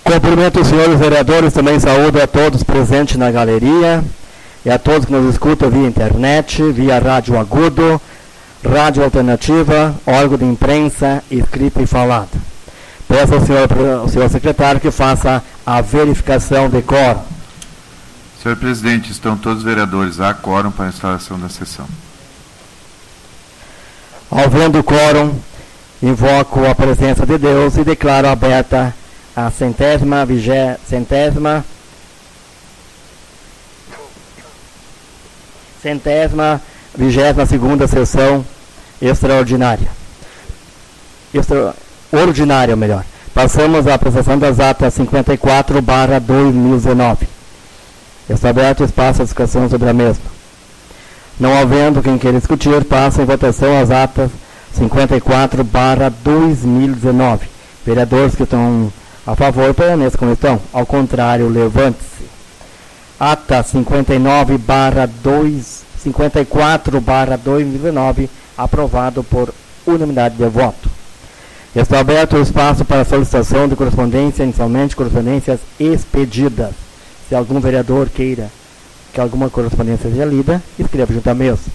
Cumprimento os senhores vereadores, também saúdo a todos presentes na galeria e a todos que nos escutam via internet, via Rádio Agudo, Rádio Alternativa, órgão de imprensa, escrita e falada. Peço ao senhor secretário que faça a verificação de quórum. Senhor presidente, estão todos os vereadores a quórum para a instalação da sessão. Havendo quórum, invoco a presença de Deus e declaro aberta a centésima, vigésima segunda sessão extraordinária. Ordinária, melhor. Passamos à apresentação das atas 54/2019. Está aberto o espaço à discussão sobre a mesma. Não havendo quem queira discutir, passa em votação as atas 54/2019. Vereadores que estão a favor, permaneçam como estão. Ao contrário, levante-se. Ata 54/2019, aprovado por unanimidade de voto. Está aberto o espaço para solicitação de correspondência, inicialmente correspondências expedidas. Se algum vereador queira que alguma correspondência seja lida, escreva junto à mesa.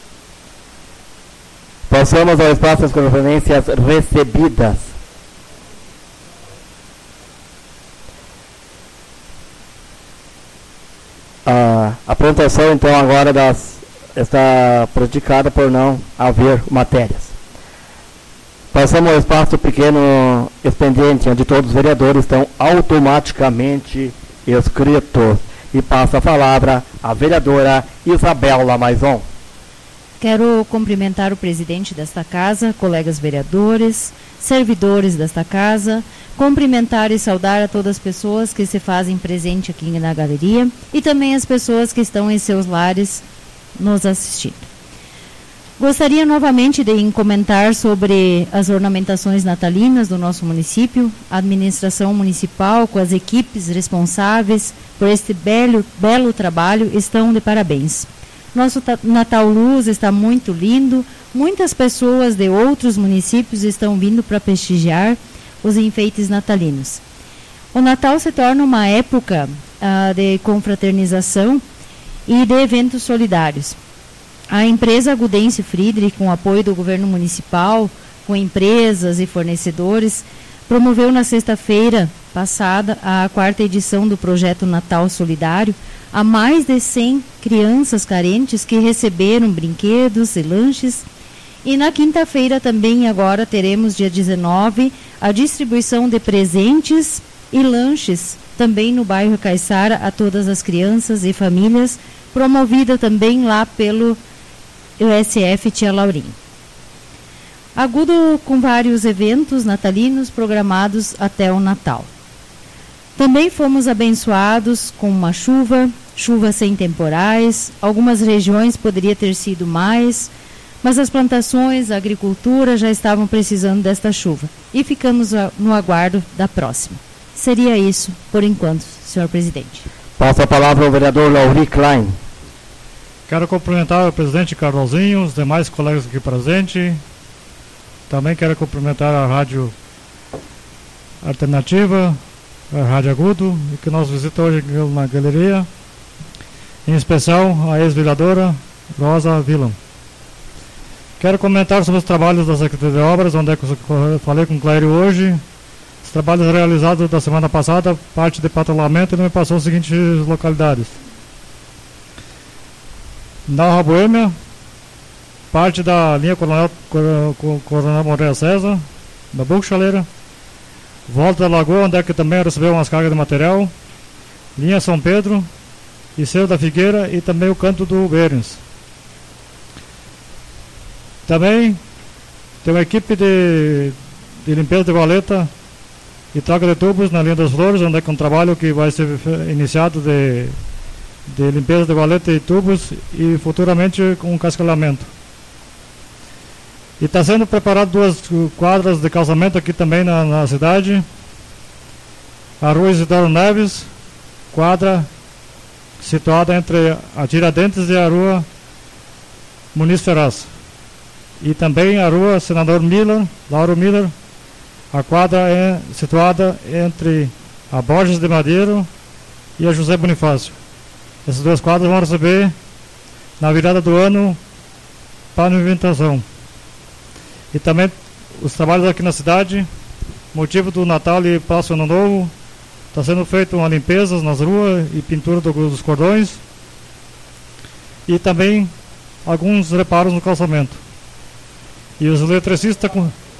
Passamos ao espaço das correspondências recebidas. A apresentação, então, agora está prejudicada por não haver matérias. Passamos ao espaço pequeno expediente, onde todos os vereadores estão automaticamente inscritos. E passa a palavra a vereadora Isabela Maison. Quero cumprimentar o presidente desta casa, colegas vereadores, servidores desta casa, cumprimentar e saudar a todas as pessoas que se fazem presente aqui na galeria e também as pessoas que estão em seus lares nos assistindo. Gostaria novamente de comentar sobre as ornamentações natalinas do nosso município. A administração municipal, com as equipes responsáveis por este belo trabalho, estão de parabéns. Nosso Natal Luz está muito lindo. Muitas pessoas de outros municípios estão vindo para prestigiar os enfeites natalinos. O Natal se torna uma época de confraternização e de eventos solidários. A empresa Agudense Friedrich, com apoio do governo municipal, com empresas e fornecedores, promoveu na sexta-feira passada a 4ª edição do projeto Natal Solidário a mais de 100 crianças carentes que receberam brinquedos e lanches. E na quinta-feira também, agora teremos dia 19, a distribuição de presentes e lanches também no bairro Caiçara a todas as crianças e famílias, promovida também lá pelo USF Tia Laurinha. Agudo com vários eventos natalinos programados até o Natal. Também fomos abençoados com uma chuva sem temporais. Algumas regiões poderia ter sido mais, mas as plantações, a agricultura já estavam precisando desta chuva. E ficamos no aguardo da próxima. Seria isso por enquanto, senhor presidente. Passa a palavra ao vereador Lauri Klein. Quero cumprimentar o presidente Carolzinho, os demais colegas aqui presentes. Também quero cumprimentar a Rádio Alternativa, a Rádio Agudo, que nos visita hoje na galeria. Em especial a ex-vereadora Rosa Villan. Quero comentar sobre os trabalhos da Secretaria de Obras, onde eu falei com o Clério hoje. Os trabalhos realizados da semana passada, parte de patrulhamento, ele me passou as seguintes localidades. Na Rua Boêmia, parte da linha Coronel Moreira César, da Buchaleira, Volta da Lagoa, onde é que também recebeu umas cargas de material, linha São Pedro, e Cerro da Figueira e também o canto do Berens. Também tem uma equipe de limpeza de valeta e troca de tubos na linha das Flores, onde é que um trabalho que vai ser iniciado de limpeza de valeta e tubos e futuramente com um cascalhamento. E está sendo preparado 2 quadras de calçamento aqui também na cidade. A Rua Isidoro Neves, quadra situada entre a Tiradentes e a Rua Muniz Ferraz. E também a Rua Senador Miller, Lauro Miller, a quadra é situada entre a Borges de Madeiro e a José Bonifácio. Essas duas quadras vão receber, na virada do ano, pavimentação. E também os trabalhos aqui na cidade, motivo do Natal e próximo Ano Novo, está sendo feita uma limpeza nas ruas e pintura dos cordões. E também alguns reparos no calçamento. E os eletricistas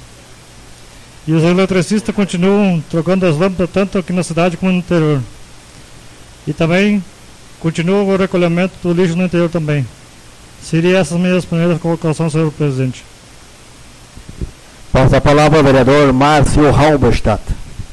continuam trocando as lâmpadas tanto aqui na cidade como no interior. E também continua o recolhimento do lixo no interior também. Seria essas minhas primeiras colocações, senhor presidente. Passa a palavra ao vereador Márcio Halberstadt.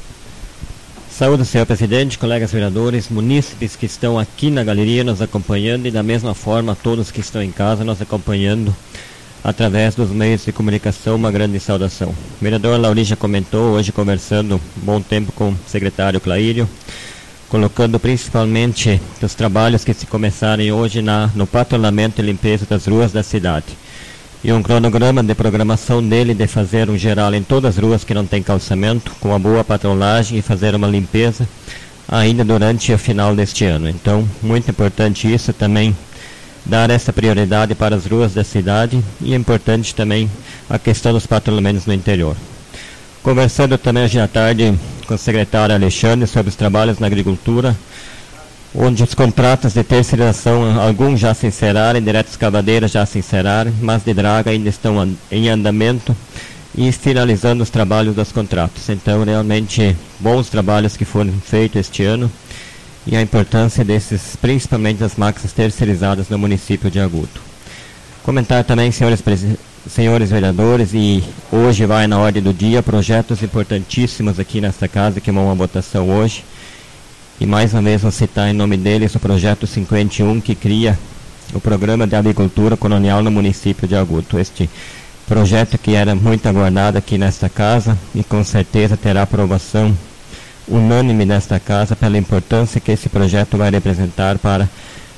Saúde, senhor presidente, colegas vereadores, munícipes que estão aqui na galeria nos acompanhando e da mesma forma todos que estão em casa nos acompanhando através dos meios de comunicação, uma grande saudação. O vereador Lauri já comentou, hoje conversando um bom tempo com o secretário Claírio, colocando principalmente os trabalhos que se começarem hoje no patrulhamento e limpeza das ruas da cidade. E um cronograma de programação dele de fazer um geral em todas as ruas que não tem calçamento, com uma boa patrulhagem e fazer uma limpeza ainda durante o final deste ano. Então, muito importante isso também, dar essa prioridade para as ruas da cidade, e é importante também a questão dos patrulhamentos no interior. Conversando também hoje à tarde com o secretário Alexandre sobre os trabalhos na agricultura, onde os contratos de terceirização, alguns já se encerraram, direto escavadeiras já se encerraram, mas de draga ainda estão em andamento e finalizando os trabalhos dos contratos. Então, realmente, bons trabalhos que foram feitos este ano, e a importância desses, principalmente das máquinas terceirizadas no município de Agudo. Comentar também, senhores vereadores, e hoje vai na ordem do dia projetos importantíssimos aqui nesta casa que vão à votação hoje. E mais uma vez vou citar em nome deles o projeto 51, que cria o programa de agricultura colonial no município de Agudo. Este projeto que era muito aguardado aqui nesta casa e com certeza terá aprovação unânime nesta casa pela importância que esse projeto vai representar para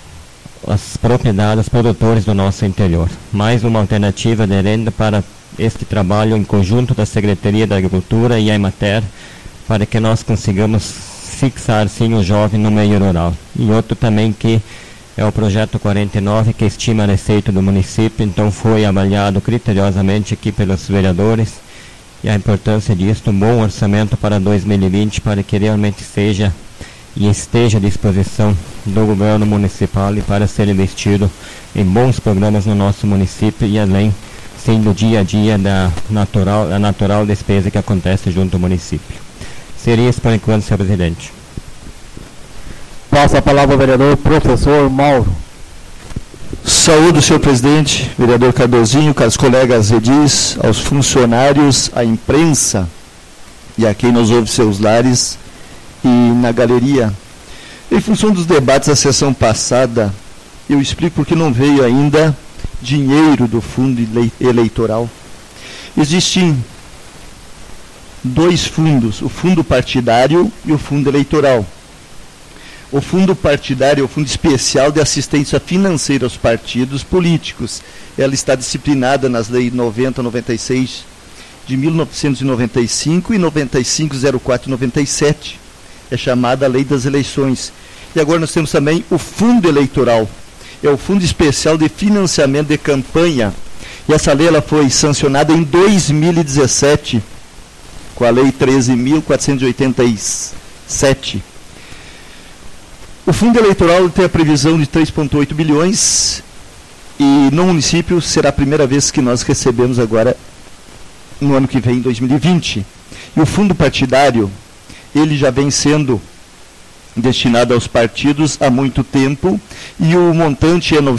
as propriedades, os produtores do nosso interior. Mais uma alternativa de renda para este trabalho em conjunto da Secretaria da Agricultura e a Emater, para que nós consigamos fixar sim o jovem no meio rural. E outro também que é o projeto 49, que estima a receita do município, então foi avaliado criteriosamente aqui pelos vereadores, e a importância disso, um bom orçamento para 2020, para que realmente seja e esteja à disposição do governo municipal e para ser investido em bons programas no nosso município e além, sim, do dia a dia da natural despesa que acontece junto ao município. Seria isso por enquanto, senhor presidente. Passa a palavra ao vereador professor Mauro. Saúdo, senhor presidente, vereador Cardozinho, caros colegas edis, aos funcionários, à imprensa e a quem nos ouve seus lares e na galeria. Em função dos debates da sessão passada, eu explico porque não veio ainda dinheiro do fundo eleitoral. Existem dois fundos, o fundo partidário e o fundo eleitoral. O fundo partidário é o fundo especial de assistência financeira aos partidos políticos. Ela está disciplinada nas leis 90/96 de 1995 e 95/04/97. É chamada a Lei das Eleições. E agora nós temos também o fundo eleitoral. É o fundo especial de financiamento de campanha. E essa lei ela foi sancionada em 2017, com a Lei 13.487. O fundo eleitoral tem a previsão de 3,8 bilhões e no município será a primeira vez que nós recebemos agora no ano que vem, em 2020. E o fundo partidário, ele já vem sendo destinado aos partidos há muito tempo e o montante é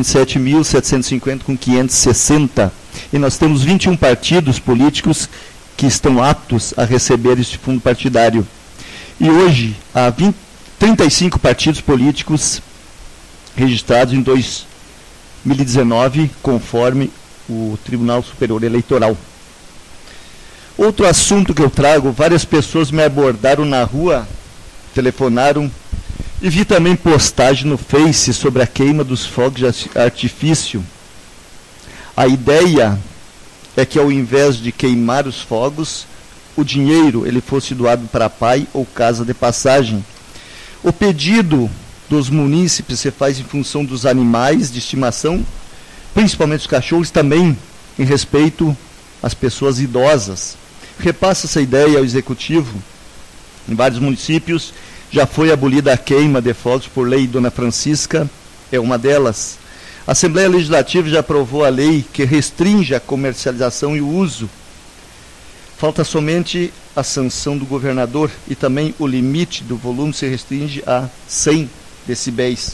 927.750,560. E nós temos 21 partidos políticos que estão aptos a receber este fundo partidário. E hoje, há 35 partidos políticos registrados em 2019, conforme o Tribunal Superior Eleitoral. Outro assunto que eu trago, várias pessoas me abordaram na rua, telefonaram, e vi também postagem no Face sobre a queima dos fogos de artifício. A ideia é que ao invés de queimar os fogos, o dinheiro ele fosse doado para pai ou casa de passagem. O pedido dos munícipes se faz em função dos animais de estimação, principalmente os cachorros, também em respeito às pessoas idosas. Repassa essa ideia ao Executivo. Em vários municípios já foi abolida a queima de fogos por lei. Dona Francisca é uma delas. A Assembleia Legislativa já aprovou a lei que restringe a comercialização e o uso. Falta somente a sanção do governador e também o limite do volume se restringe a 100 decibéis.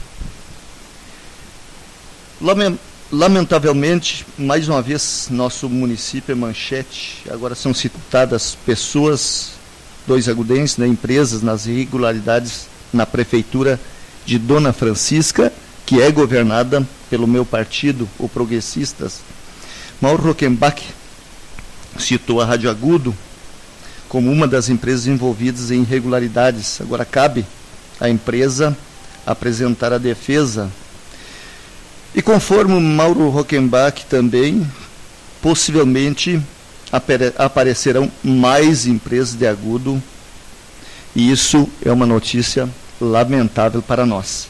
Lamentavelmente, mais uma vez, nosso município é manchete. Agora são citadas pessoas, 2 agudenses, empresas, nas irregularidades na prefeitura de Dona Francisca, que é governada pelo meu partido, o Progressistas. Mauro Rockenbach citou a Rádio Agudo como uma das empresas envolvidas em irregularidades. Agora cabe à empresa apresentar a defesa. E conforme o Mauro Rockenbach também, possivelmente aparecerão mais empresas de Agudo, e isso é uma notícia lamentável para nós.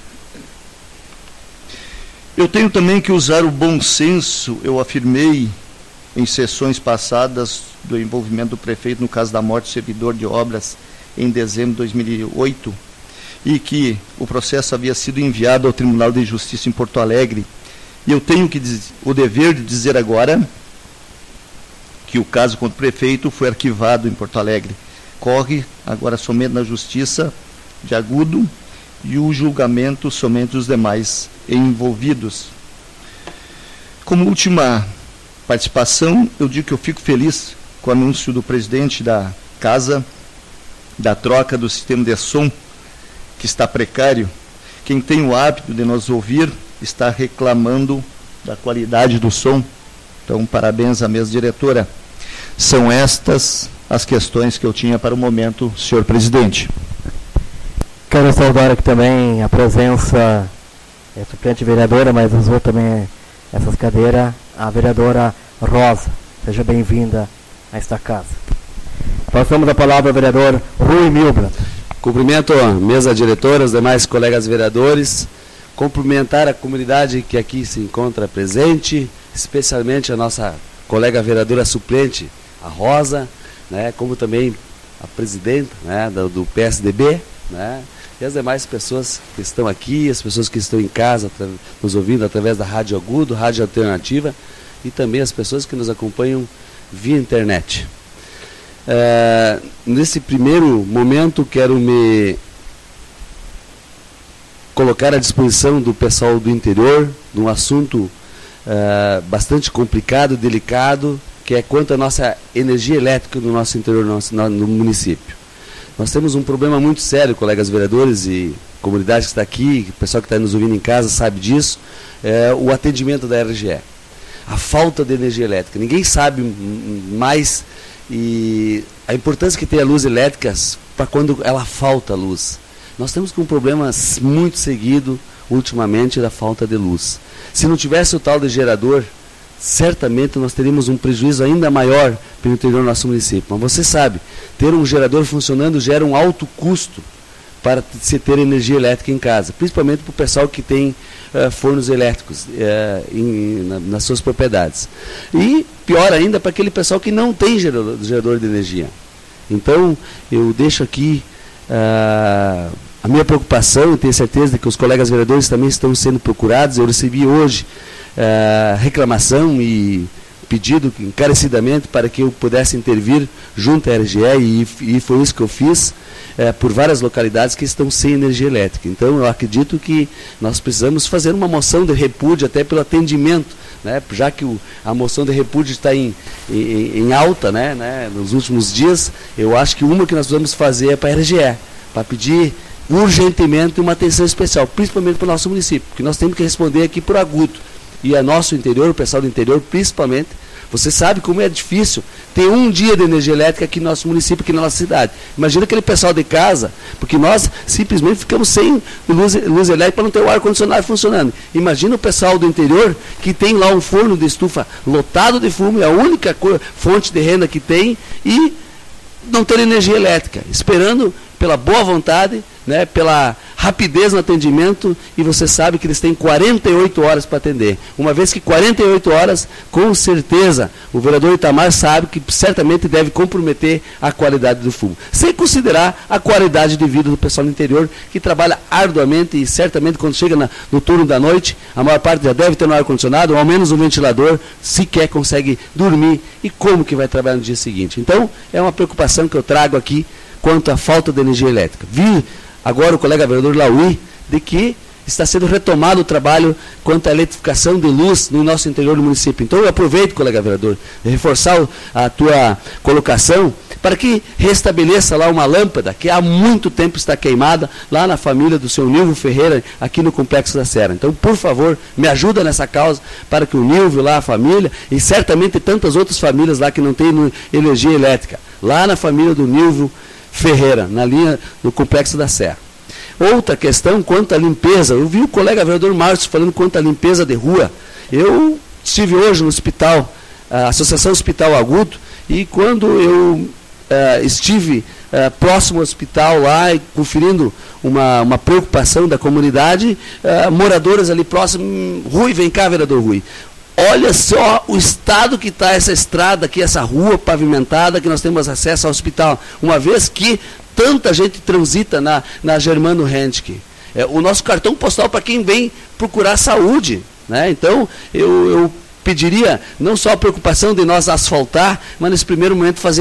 Eu tenho também que usar o bom senso. Eu afirmei em sessões passadas do envolvimento do prefeito no caso da morte do servidor de obras em dezembro de 2008, e que o processo havia sido enviado ao Tribunal de Justiça em Porto Alegre. E eu tenho o dever de dizer agora que o caso contra o prefeito foi arquivado em Porto Alegre. Corre agora somente na Justiça de Agudo e o julgamento somente dos demais envolvidos. Como última participação, eu digo que eu fico feliz com o anúncio do presidente da Casa da troca do sistema de som, que está precário. Quem tem o hábito de nos ouvir está reclamando da qualidade do som. Então, parabéns à mesa diretora. São estas as questões que eu tinha para o momento, senhor presidente. Quero saudar aqui também a presença, suplente vereadora, mas usou também essas cadeiras, a vereadora Rosa. Seja bem-vinda a esta casa. Passamos a palavra ao vereador Rui Milbrat. Cumprimento a mesa diretora, os demais colegas vereadores, cumprimentar a comunidade que aqui se encontra presente, especialmente a nossa colega vereadora suplente, a Rosa, né, como também a presidenta, né, do PSDB, né, e as demais pessoas que estão aqui, as pessoas que estão em casa nos ouvindo através da Rádio Agudo, Rádio Alternativa, e também as pessoas que nos acompanham via internet. Nesse primeiro momento, quero me colocar à disposição do pessoal do interior de um assunto bastante complicado, delicado, que é quanto à nossa energia elétrica no nosso interior, no município. Nós temos um problema muito sério, colegas vereadores e comunidade que está aqui, o pessoal que está nos ouvindo em casa sabe disso, o atendimento da RGE. A falta de energia elétrica. Ninguém sabe mais e a importância que tem a luz elétrica para quando ela falta luz. Nós temos um problema muito seguido ultimamente da falta de luz. Se não tivesse o tal de gerador, certamente nós teríamos um prejuízo ainda maior para o interior do nosso município. Mas você sabe, ter um gerador funcionando gera um alto custo para se ter energia elétrica em casa, principalmente para o pessoal que tem fornos elétricos nas suas propriedades. E pior ainda para aquele pessoal que não tem gerador de energia. Então, eu deixo aqui a minha preocupação, e tenho certeza de que os colegas vereadores também estão sendo procurados. Eu recebi hoje reclamação e pedido encarecidamente para que eu pudesse intervir junto à RGE, e foi isso que eu fiz, por várias localidades que estão sem energia elétrica. Então, eu acredito que nós precisamos fazer uma moção de repúdio até pelo atendimento, né, já que a moção de repúdio está em alta, né, nos últimos dias. Eu acho que uma que nós precisamos fazer é para a RGE, para pedir urgentemente uma atenção especial, principalmente para o nosso município, porque nós temos que responder aqui por Agudo, e a nosso interior, o pessoal do interior, principalmente, Você sabe como é difícil ter um dia de energia elétrica aqui no nosso município, aqui na nossa cidade. Imagina aquele pessoal de casa, porque nós simplesmente ficamos sem luz elétrica para não ter o ar-condicionado funcionando. Imagina o pessoal do interior que tem lá um forno de estufa lotado de fumo, é a única fonte de renda que tem, e não ter energia elétrica, esperando pela boa vontade, né, pela rapidez no atendimento, e você sabe que eles têm 48 horas para atender. Uma vez que 48 horas, com certeza, o vereador Itamar sabe que certamente deve comprometer a qualidade do fumo. Sem considerar a qualidade de vida do pessoal do interior, que trabalha arduamente e certamente quando chega no turno da noite, a maior parte já deve ter no ar-condicionado, ou ao menos um ventilador, sequer consegue dormir, e como que vai trabalhar no dia seguinte. Então, é uma preocupação que eu trago aqui quanto à falta de energia elétrica. Vi agora o colega vereador Lauí, de que está sendo retomado o trabalho quanto à eletrificação de luz no nosso interior do município. Então eu aproveito, colega vereador, de reforçar a tua colocação, para que restabeleça lá uma lâmpada que há muito tempo está queimada, lá na família do seu Nilvio Ferreira, aqui no Complexo da Serra. Então, por favor, me ajuda nessa causa, para que o Nilvio lá, a família, e certamente tantas outras famílias lá que não têm energia elétrica, lá na família do Nilvio Ferreira, na linha do Complexo da Serra. Outra questão quanto à limpeza. Eu vi o colega vereador Márcio falando quanto à limpeza de rua. Eu estive hoje no hospital, a Associação Hospital Agudo, e quando eu estive próximo ao hospital lá, e conferindo uma preocupação da comunidade, moradores ali próximo, Rui, vem cá, vereador Rui. Olha só o estado que está essa estrada aqui, essa rua pavimentada, que nós temos acesso ao hospital, uma vez que tanta gente transita na Germano Henrique. O nosso cartão postal para quem vem procurar saúde, né? Então, eu pediria não só a preocupação de nós asfaltar, mas nesse primeiro momento fazer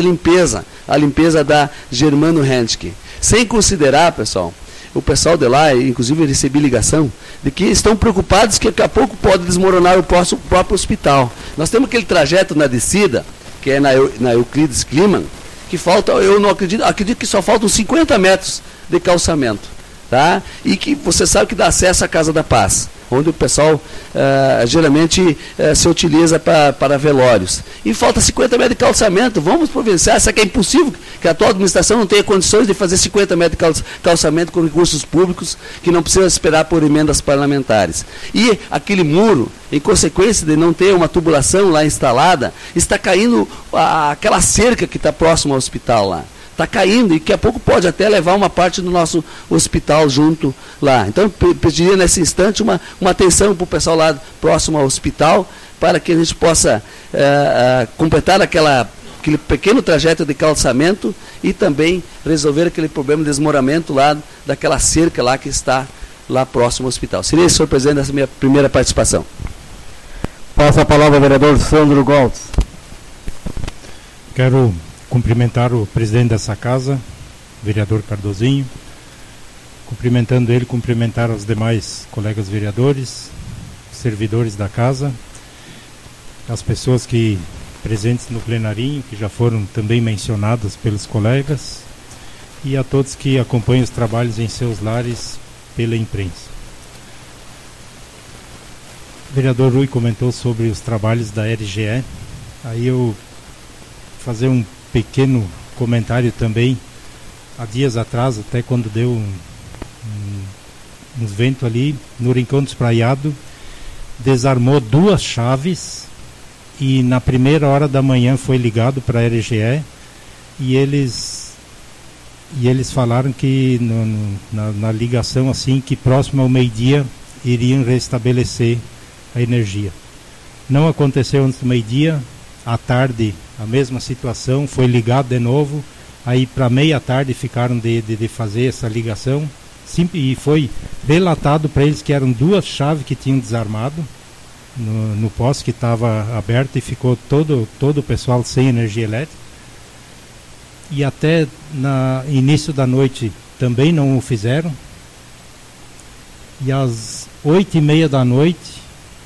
a limpeza da Germano Henrique. Sem considerar, pessoal, o pessoal de lá, inclusive eu recebi ligação, de que estão preocupados que daqui a pouco pode desmoronar o próprio hospital. Nós temos aquele trajeto na descida, que é na Euclides Kliman, que falta, eu não acredito que só faltam 50 metros de calçamento, tá? E que você sabe que dá acesso à Casa da Paz, onde o pessoal geralmente se utiliza para velórios. E falta 50 metros de calçamento. Vamos providenciar. Será que é impossível que a atual administração não tenha condições de fazer 50 metros de calçamento com recursos públicos, que não precisa esperar por emendas parlamentares? E aquele muro, em consequência de não ter uma tubulação lá instalada, está caindo aquela cerca que está próxima ao hospital lá. Está caindo, e daqui a pouco pode até levar uma parte do nosso hospital junto lá. Então, pediria nesse instante uma atenção para o pessoal lá próximo ao hospital, para que a gente possa completar aquele pequeno trajeto de calçamento e também resolver aquele problema de desmoramento lá daquela cerca lá que está lá próximo ao hospital. Seria isso, senhor presidente, essa minha primeira participação. Passa a palavra ao vereador Sandro Goltz. Quero cumprimentar o presidente dessa casa, vereador Cardozinho, cumprimentando ele, cumprimentar os demais colegas vereadores, servidores da casa, as pessoas que presentes no plenarinho, que já foram também mencionadas pelos colegas, e a todos que acompanham os trabalhos em seus lares pela imprensa. O vereador Rui comentou sobre os trabalhos da RGE, aí eu fazer um pequeno comentário também. Há dias atrás, até quando deu uns ventos ali, no Rincão do Espraiado, desarmou 2 chaves, e na primeira hora da manhã foi ligado para a RGE, e eles falaram que na ligação assim, que próximo ao meio-dia iriam restabelecer a energia. Não aconteceu antes do meio-dia. À tarde, a mesma situação, foi ligado de novo, aí para meia-tarde ficaram de fazer essa ligação, e foi relatado para eles que eram 2 chaves que tinham desarmado no poste que estava aberto, e ficou todo o pessoal sem energia elétrica. E até no início da noite também não o fizeram, e às 8h30 da noite,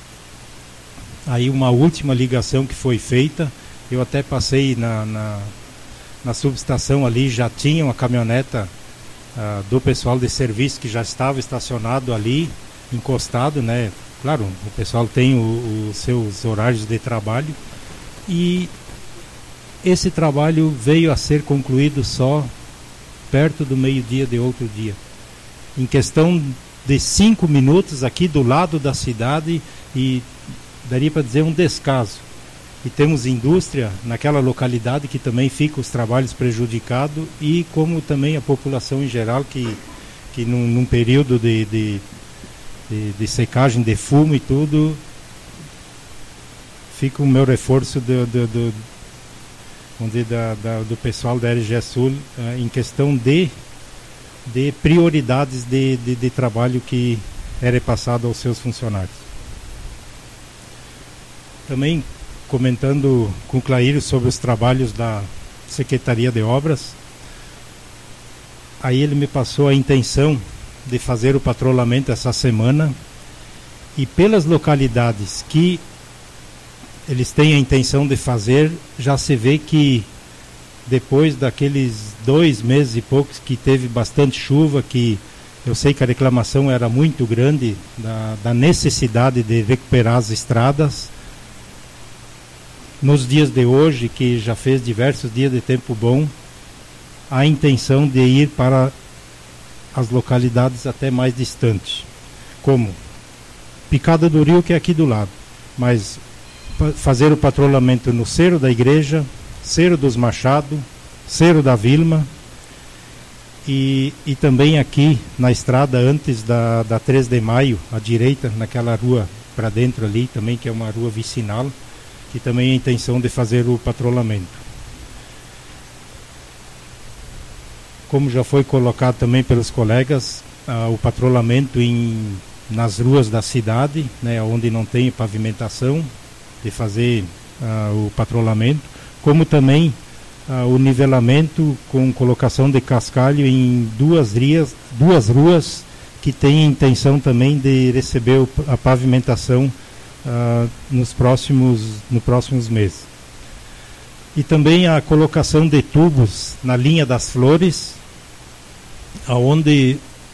aí uma última ligação que foi feita. Eu até passei na subestação ali, já tinha uma caminhoneta do pessoal de serviço que já estava estacionado ali, encostado, né? Claro, o pessoal tem os seus horários de trabalho, E esse trabalho veio a ser concluído só perto do meio-dia de outro dia. Em questão de 5 minutos aqui do lado da cidade, e daria para dizer um descaso. E temos indústria naquela localidade que também fica os trabalhos prejudicados, e como também a população em geral que num período de secagem de fumo e tudo, fica o meu reforço vamos dizer, do pessoal da RGE Sul em questão de prioridades de trabalho que era passado aos seus funcionários. Também comentando com o Claírio sobre os trabalhos da Secretaria de Obras, aí ele me passou a intenção de fazer o patrulhamento essa semana, e pelas localidades que eles têm a intenção de fazer, já se vê que depois daqueles 2 meses e poucos que teve bastante chuva, que eu sei que a reclamação era muito grande da necessidade de recuperar as estradas, nos dias de hoje, que já fez diversos dias de tempo bom, a intenção de ir para as localidades até mais distantes, como Picada do Rio, que é aqui do lado, mas fazer o patrulhamento no Cerro da Igreja, Cerro dos Machado, Cerro da Vilma, e também aqui na estrada antes da 3 de Maio, à direita, naquela rua para dentro ali também, que é uma rua vicinal, que também é a intenção de fazer o patrulhamento. Como já foi colocado também pelos colegas, o patrulhamento nas ruas da cidade, né, onde não tem pavimentação, de fazer o patrulhamento, como também o nivelamento com colocação de cascalho em duas ruas que têm a intenção também de receber a pavimentação nos próximos meses. E também a colocação de tubos na linha das Flores, aonde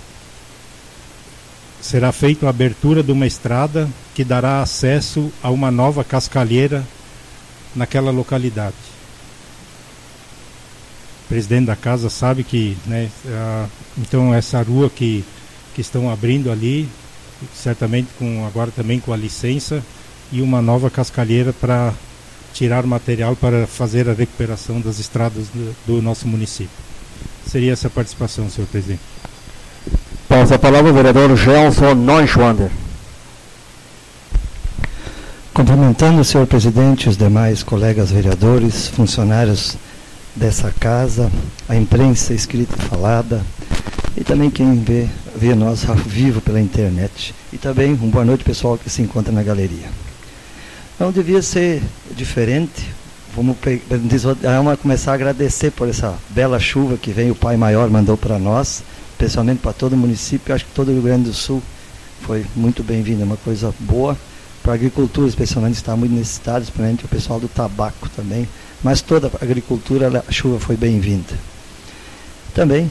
será feita a abertura de uma estrada que dará acesso a uma nova cascalheira naquela localidade. O presidente da casa sabe que, né, então essa rua que estão abrindo ali, certamente agora também com a licença, e uma nova cascalheira para tirar material para fazer a recuperação das estradas do nosso município. Seria essa a participação, senhor presidente. Passa a palavra o vereador Gelson Neuschwander. Cumprimentando o senhor presidente, os demais colegas vereadores, funcionários dessa casa, a imprensa escrita e falada, e também quem vê nós ao vivo pela internet. E também uma boa noite, pessoal que se encontra na galeria. Não devia ser diferente. Vamos começar a agradecer por essa bela chuva que vem, o Pai Maior mandou para nós, especialmente para todo o município. Acho que todo o Rio Grande do Sul foi muito bem-vindo, é uma coisa boa. Para a agricultura, especialmente, está muito necessitado, especialmente o pessoal do tabaco também. Mas toda a agricultura, a chuva foi bem-vinda. Também,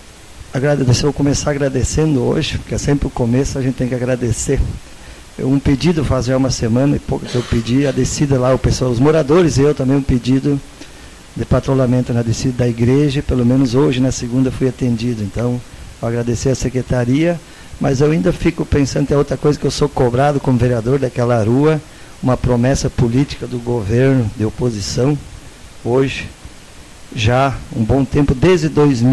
vou começar agradecendo hoje, porque é sempre o começo, a gente tem que agradecer. Um pedido faz já uma semana e pouco que eu pedi, a descida lá, os moradores e eu também um pedido de patrulhamento na descida da igreja, e pelo menos hoje, na segunda, fui atendido. Então, vou agradecer a secretaria, mas eu ainda fico pensando, tem outra coisa que eu sou cobrado como vereador daquela rua, uma promessa política do governo de oposição, hoje, já um bom tempo, desde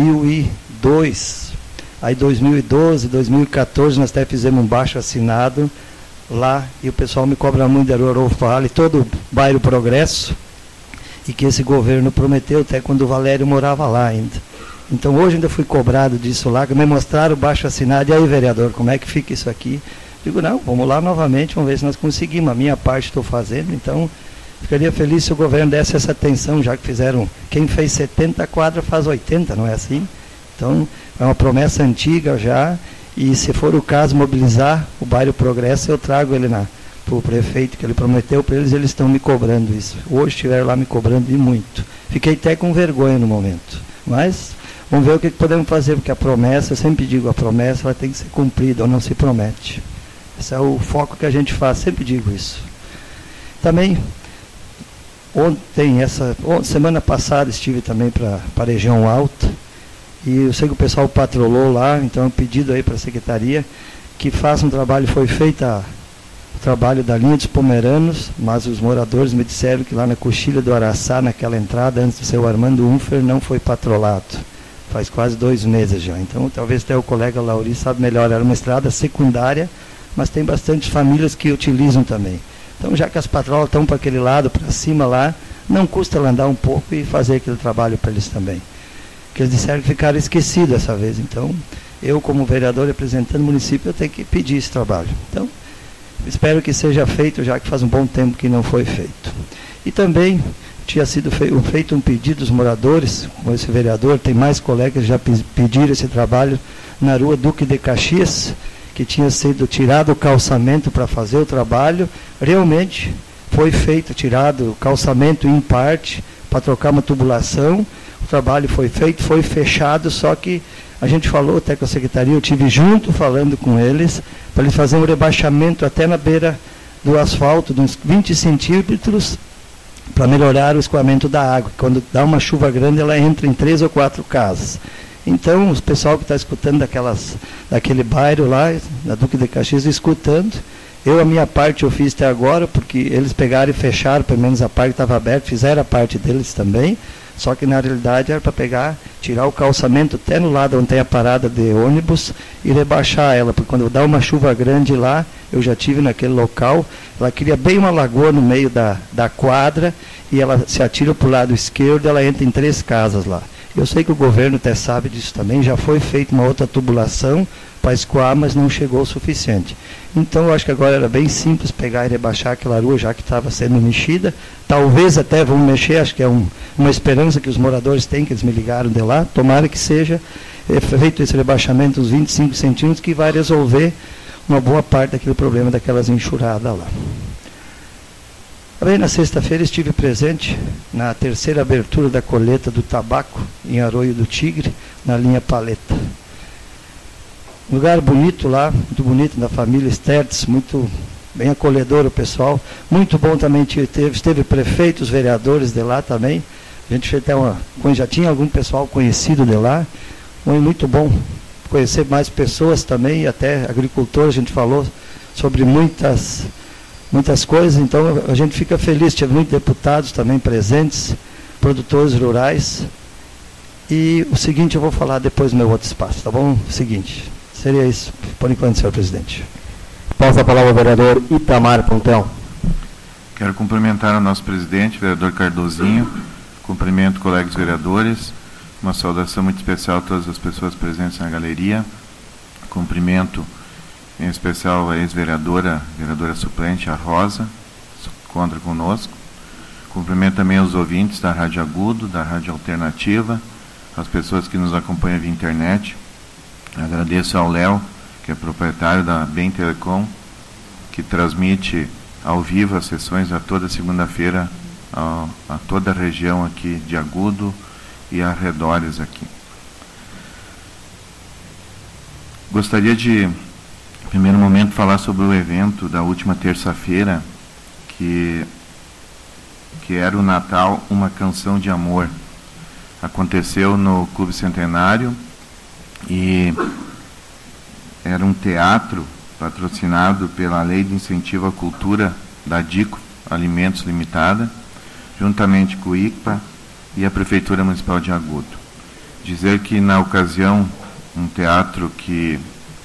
2002, aí 2012, 2014, nós até fizemos um baixo assinado lá, e o pessoal me cobra muito da Rua Rodolfo Vale, todo o bairro Progresso, e que esse governo prometeu até quando o Valério morava lá ainda. Então hoje ainda fui cobrado disso lá, que me mostraram o baixo assinado. E aí, vereador, como é que fica isso aqui? Digo, não, vamos lá novamente, vamos ver se nós conseguimos. A minha parte estou fazendo, então ficaria feliz se o governo desse essa atenção, já que fizeram, quem fez 70 quadras faz 80, não é assim? Então é uma promessa antiga já, e se for o caso mobilizar o bairro Progresso, eu trago ele para o prefeito, que ele prometeu para eles estão me cobrando isso. Hoje estiveram lá me cobrando e muito. Fiquei até com vergonha no momento, mas vamos ver o que podemos fazer, porque a promessa, eu sempre digo, a promessa ela tem que ser cumprida, ou não se promete. Esse é o foco que a gente faz, sempre digo isso. Também, semana passada estive também para a região alta, e eu sei que o pessoal patrolou lá, então é um pedido aí para a Secretaria que faça um trabalho. Foi feito o trabalho da linha dos Pomeranos, mas os moradores me disseram que lá na Coxilha do Araçá, naquela entrada, antes do seu Armando Unfer, não foi patrolado. Faz quase 2 meses já. Então, talvez até o colega Lauri sabe melhor. Era uma estrada secundária, mas tem bastante famílias que utilizam também. Então, já que as patrolas estão para aquele lado, para cima lá, não custa ela andar um pouco e fazer aquele trabalho para eles também. Porque eles disseram que ficaram esquecidos dessa vez. Então, eu como vereador representando o município, eu tenho que pedir esse trabalho. Então, espero que seja feito, já que faz um bom tempo que não foi feito. E também tinha sido feito um pedido dos moradores, com esse vereador, tem mais colegas que já pediram esse trabalho na rua Duque de Caxias, que tinha sido tirado o calçamento para fazer o trabalho. Realmente foi feito, tirado o calçamento em parte, para trocar uma tubulação. O trabalho foi feito, foi fechado, só que a gente falou até com a Secretaria, eu estive junto falando com eles, para eles fazerem um rebaixamento até na beira do asfalto, de uns 20 centímetros, para melhorar o escoamento da água. Quando dá uma chuva grande, ela entra em 3 ou 4 casas. Então, o pessoal que está escutando daquele bairro lá, da Duque de Caxias, escutando, a minha parte eu fiz até agora, porque eles pegaram e fecharam, pelo menos a parte que estava aberta, fizeram a parte deles também, só que na realidade era para tirar o calçamento até no lado onde tem a parada de ônibus e rebaixar ela, porque quando dá uma chuva grande lá, eu já tive naquele local, ela cria bem uma lagoa no meio da quadra, e ela se atira para o lado esquerdo, ela entra em 3 casas lá. Eu sei que o governo até sabe disso também, já foi feita uma outra tubulação para escoar, mas não chegou o suficiente. Então eu acho que agora era bem simples pegar e rebaixar aquela rua, já que estava sendo mexida. Talvez até vão mexer, acho que é uma esperança que os moradores têm, que eles me ligaram de lá. Tomara que seja feito esse rebaixamento dos 25 centímetros, que vai resolver uma boa parte daquele problema daquelas enxurradas lá. Também na sexta-feira estive presente na 3ª abertura da colheita do tabaco em Arroio do Tigre, na linha Paleta. Lugar bonito lá, muito bonito, da família Stertz, muito bem acolhedor o pessoal. Muito bom também, esteve prefeito, os vereadores de lá também. A gente fez até já tinha algum pessoal conhecido de lá. Foi muito bom conhecer mais pessoas também, até agricultores, a gente falou sobre muitas coisas, então a gente fica feliz. Tive muitos deputados também presentes, produtores rurais. E o seguinte eu vou falar depois no meu outro espaço, tá bom? O seguinte, seria isso por enquanto, senhor presidente. Passa a palavra ao vereador Itamar Pontão. Quero cumprimentar o nosso presidente, vereador Cardozinho, cumprimento colegas vereadores, uma saudação muito especial a todas as pessoas presentes na galeria, cumprimento em especial a ex-vereadora, vereadora suplente, a Rosa, encontra conosco. Cumprimento também os ouvintes da Rádio Agudo, da Rádio Alternativa, as pessoas que nos acompanham via internet. Agradeço ao Léo, que é proprietário da Bem Telecom, que transmite ao vivo as sessões a toda segunda-feira a toda a região aqui de Agudo e arredores aqui. Gostaria de, em primeiro momento, falar sobre o evento da última terça-feira, que era o Natal, uma canção de amor. Aconteceu no Clube Centenário e era um teatro patrocinado pela Lei de Incentivo à Cultura da Dico Alimentos Limitada, juntamente com o ICPA e a Prefeitura Municipal de Agudo. Dizer que, na ocasião, um teatro que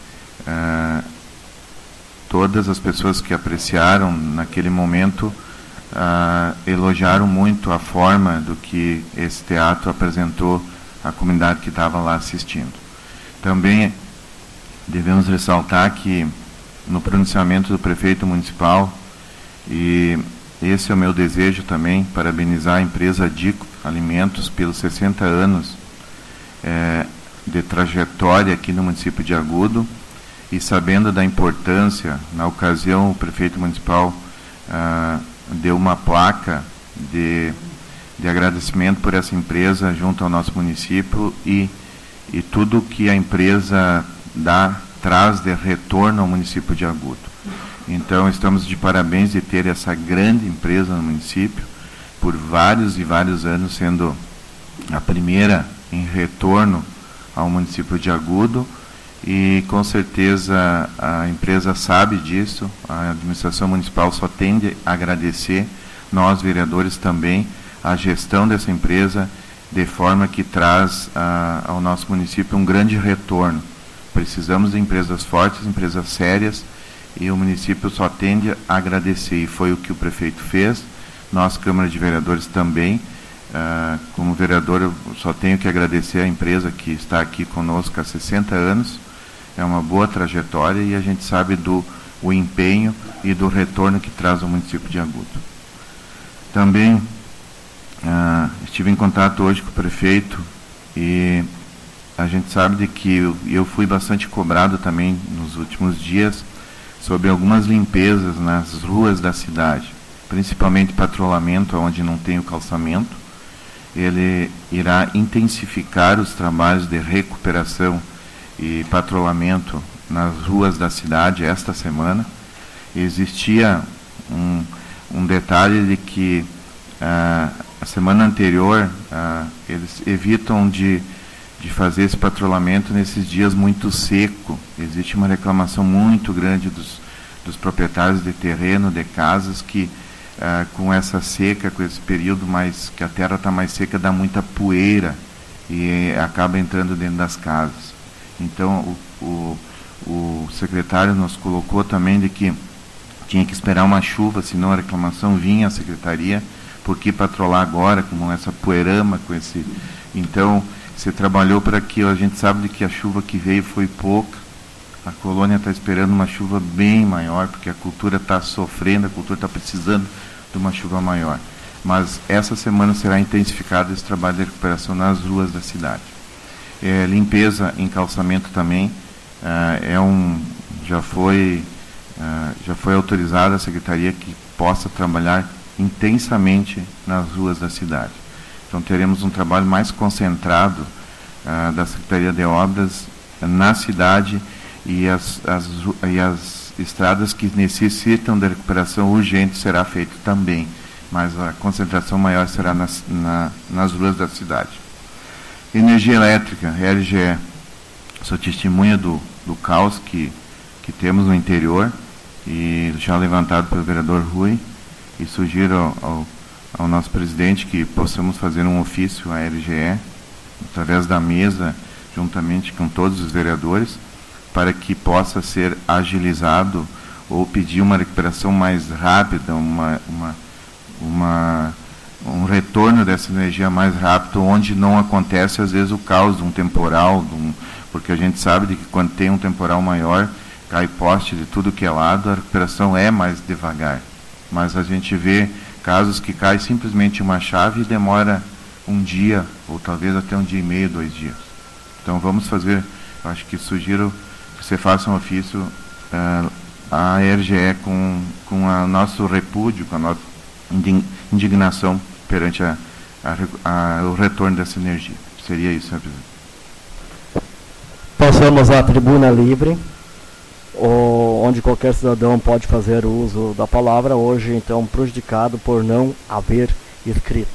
todas as pessoas que apreciaram naquele momento elogiaram muito a forma do que esse teatro apresentou à comunidade que estava lá assistindo. Também devemos ressaltar que, no pronunciamento do prefeito municipal, e esse é o meu desejo também, parabenizar a empresa Dico Alimentos pelos 60 anos de trajetória aqui no município de Agudo, e sabendo da importância, na ocasião o prefeito municipal deu uma placa de agradecimento por essa empresa junto ao nosso município, e tudo que a empresa traz de retorno ao município de Agudo. Então, estamos de parabéns de ter essa grande empresa no município, por vários e vários anos, sendo a primeira em retorno ao município de Agudo, e com certeza a empresa sabe disso, a administração municipal só tende a agradecer, nós vereadores também, a gestão dessa empresa, de forma que traz ao nosso município um grande retorno. Precisamos de empresas fortes, empresas sérias, e o município só tende a agradecer, e foi o que o prefeito fez. Nós, Câmara de Vereadores, também. Como vereador, eu só tenho que agradecer a empresa que está aqui conosco há 60 anos. É uma boa trajetória e a gente sabe o empenho e do retorno que traz ao município de Agudo. Também estive em contato hoje com o prefeito e a gente sabe de que eu fui bastante cobrado também nos últimos dias sobre algumas limpezas nas ruas da cidade, principalmente patrulhamento, onde não tem o calçamento. Ele irá intensificar os trabalhos de recuperação e patrulhamento nas ruas da cidade esta semana. Existia um detalhe de que a semana anterior eles evitam de fazer esse patrulhamento nesses dias muito seco. Existe uma reclamação muito grande dos proprietários de terreno, de casas, que com essa seca, com esse período que a terra está mais seca, dá muita poeira e acaba entrando dentro das casas. Então o secretário nos colocou também de que tinha que esperar uma chuva, senão a reclamação vinha à secretaria, porque patrolar agora com essa poeirama, então se trabalhou para que a gente sabe de que a chuva que veio foi pouca. A colônia está esperando uma chuva bem maior, porque a cultura está sofrendo, a cultura está precisando de uma chuva maior. Mas essa semana será intensificado esse trabalho de recuperação nas ruas da cidade. Limpeza em calçamento também já foi autorizada a secretaria que possa trabalhar intensamente nas ruas da cidade. Então teremos um trabalho mais concentrado da Secretaria de Obras na cidade, e as estradas que necessitam de recuperação urgente será feito também, mas a concentração maior será nas ruas da cidade. Energia elétrica, RGE, sou testemunha do caos que temos no interior, e já levantado pelo vereador Rui, e sugiro ao nosso presidente que possamos fazer um ofício à RGE, através da mesa, juntamente com todos os vereadores, para que possa ser agilizado ou pedir uma recuperação mais rápida, um retorno dessa energia mais rápido, onde não acontece às vezes o caos de um temporal, porque a gente sabe de que quando tem um temporal maior, cai poste de tudo que é lado, a recuperação é mais devagar. Mas a gente vê casos que cai simplesmente uma chave e demora um dia, ou talvez até um dia e meio, 2 dias. Então vamos fazer, eu acho que sugiro que você faça um ofício à RGE com o nosso repúdio, com a nossa indignação perante o retorno dessa energia. Seria isso, senhor presidente. Passamos à tribuna livre, onde qualquer cidadão pode fazer uso da palavra, hoje então prejudicado por não haver inscritos.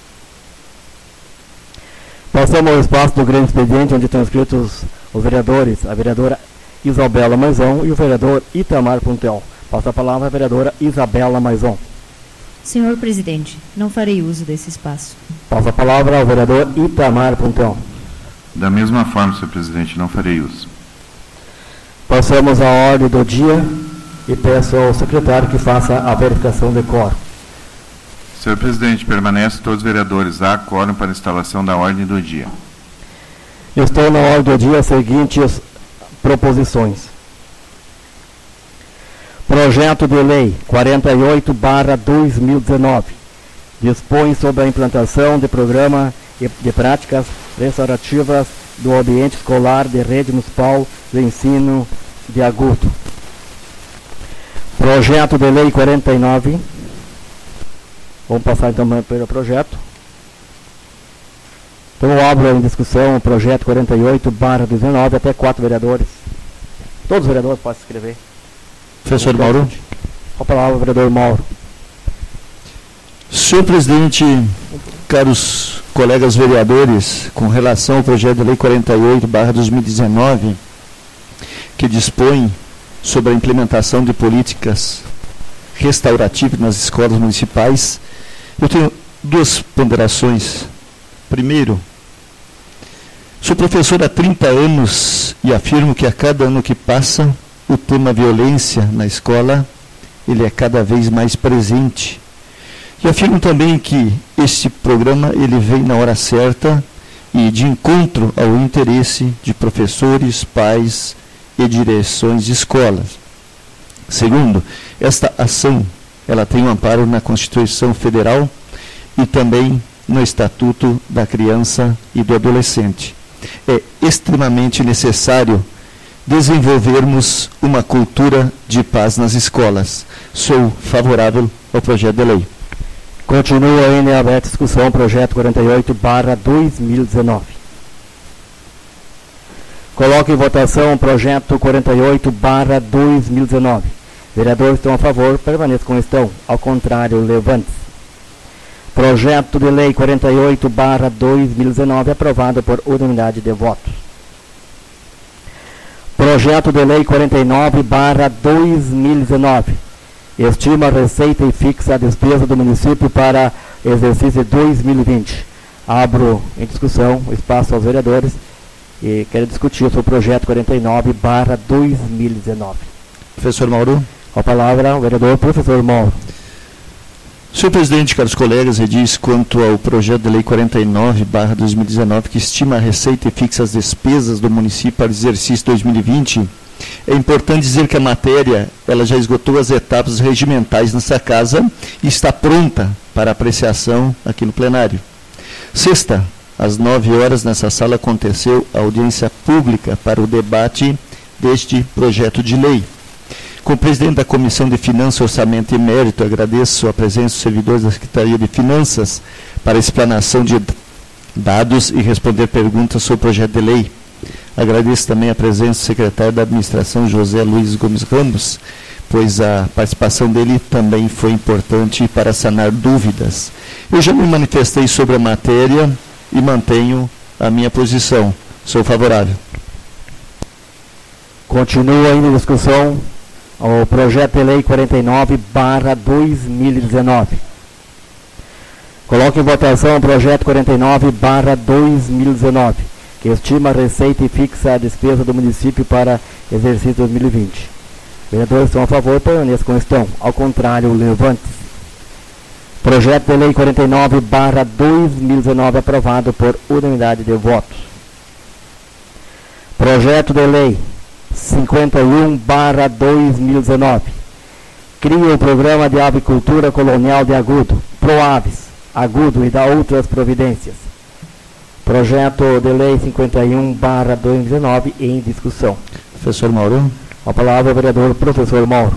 Passamos ao espaço do grande expediente, onde estão inscritos os vereadores, a vereadora Isabela Maison e o vereador Itamar Puntel. Passa a palavra à vereadora Isabela Maison. Senhor presidente, não farei uso desse espaço. Passa a palavra ao vereador Itamar Puntel. Da mesma forma, senhor presidente, não farei uso. Passamos à ordem do dia e peço ao secretário que faça a verificação de quórum. Senhor presidente, permanece todos os vereadores. Há quórum para instalação da ordem do dia. Estou na ordem do dia as seguintes proposições. Projeto de Lei 48/2019 dispõe sobre a implantação de programa de práticas restaurativas do ambiente escolar de rede municipal de ensino de Agudo. Projeto de Lei 49. Vamos passar então pelo projeto. Então eu abro em discussão o projeto 48/2019, até 4 vereadores. Todos os vereadores podem se inscrever. Professor Mauro. Com a palavra, vereador Mauro. Senhor presidente, caros colegas vereadores, com relação ao projeto de lei 48/2019, que dispõe sobre a implementação de políticas restaurativas nas escolas municipais, eu tenho duas ponderações. Primeiro, sou professor há 30 anos e afirmo que a cada ano que passa, o tema violência na escola, ele é cada vez mais presente. E afirmo também que este programa ele vem na hora certa e de encontro ao interesse de professores, pais e direções de escolas. Segundo, esta ação ela tem um amparo na Constituição Federal e também no Estatuto da Criança e do Adolescente. É extremamente necessário desenvolvermos uma cultura de paz nas escolas. Sou favorável ao projeto de lei. Continua ainda em aberta discussão o projeto 48/2019. Coloco em votação o projeto 48/2019. Vereadores estão a favor, permaneçam como estão. Ao contrário, levante-se. Projeto de lei 48/2019 aprovado por unanimidade de votos. Projeto de lei 49/2019. Estima a receita e fixa a despesa do município para exercício 2020. Abro em discussão o espaço aos vereadores e quero discutir sobre o projeto 49/2019. Professor Mauro. Com a palavra o vereador professor Mauro. Senhor presidente, caros colegas, diz quanto ao projeto de lei 49/2019, que estima a receita e fixa as despesas do município para o exercício 2020, é importante dizer que a matéria ela já esgotou as etapas regimentais nessa casa e está pronta para apreciação aqui no plenário. Sexta, às 9 horas, nessa sala aconteceu a audiência pública para o debate deste projeto de lei. Como presidente da Comissão de Finanças, Orçamento e Mérito, agradeço a presença dos servidores da Secretaria de Finanças para a explanação de dados e responder perguntas sobre o projeto de lei. Agradeço também a presença do secretário da Administração, José Luiz Gomes Ramos, pois a participação dele também foi importante para sanar dúvidas. Eu já me manifestei sobre a matéria e mantenho a minha posição. Sou favorável. Continua ainda a discussão ao projeto de lei 49/2019. Coloco em votação o projeto 49/2019, que estima a receita e fixa a despesa do município para exercício 2020. Vereadores estão a favor, permaneçam como estão. Ao contrário, levante-se. Projeto de lei 49/2019 aprovado por unanimidade de votos. Projeto de lei 51/2019. Cria o Programa de Avicultura Colonial de Agudo, PROAVES, Agudo e dá outras providências. Projeto de lei 51/2019 em discussão. Professor Mauro. A palavra ao vereador professor Mauro.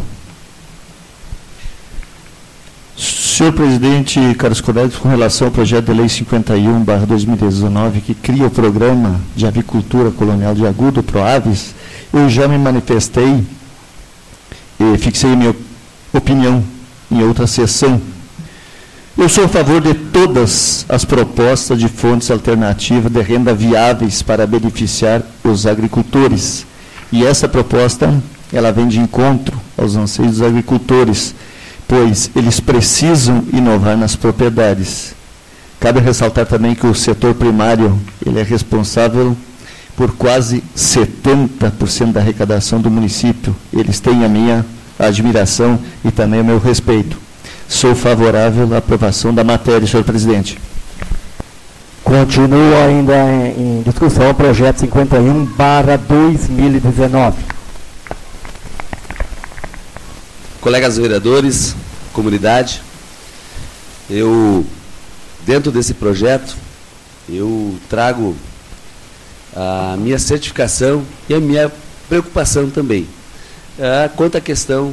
Senhor presidente, caros colegas, com relação ao projeto de lei 51/2019, que cria o Programa de Avicultura Colonial de Agudo, PROAVES, eu já me manifestei e fixei minha opinião em outra sessão. Eu sou a favor de todas as propostas de fontes alternativas de renda viáveis para beneficiar os agricultores. E essa proposta, ela vem de encontro aos anseios dos agricultores, pois eles precisam inovar nas propriedades. Cabe ressaltar também que o setor primário, ele é responsável por quase 70% da arrecadação do município. Eles têm a minha admiração e também o meu respeito. Sou favorável à aprovação da matéria, senhor presidente. Continua ainda em discussão o projeto 51/2019. Colegas vereadores, comunidade, dentro desse projeto, eu trago a minha certificação e a minha preocupação também quanto à questão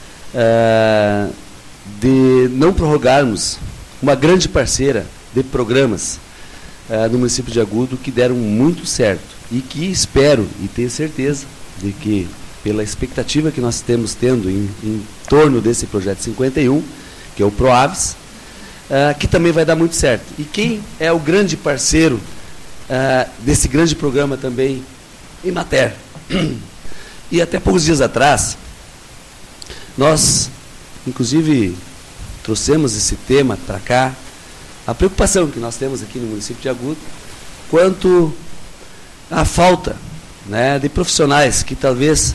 de não prorrogarmos uma grande parceira de programas no município de Agudo que deram muito certo e que espero e tenho certeza de que, pela expectativa que nós temos tendo em torno desse projeto 51, que é o PROAVES, que também vai dar muito certo. E quem é o grande parceiro desse grande programa também, Emater? E até poucos dias atrás, nós, inclusive, trouxemos esse tema para cá, a preocupação que nós temos aqui no município de Agudo, quanto à falta, né, de profissionais que talvez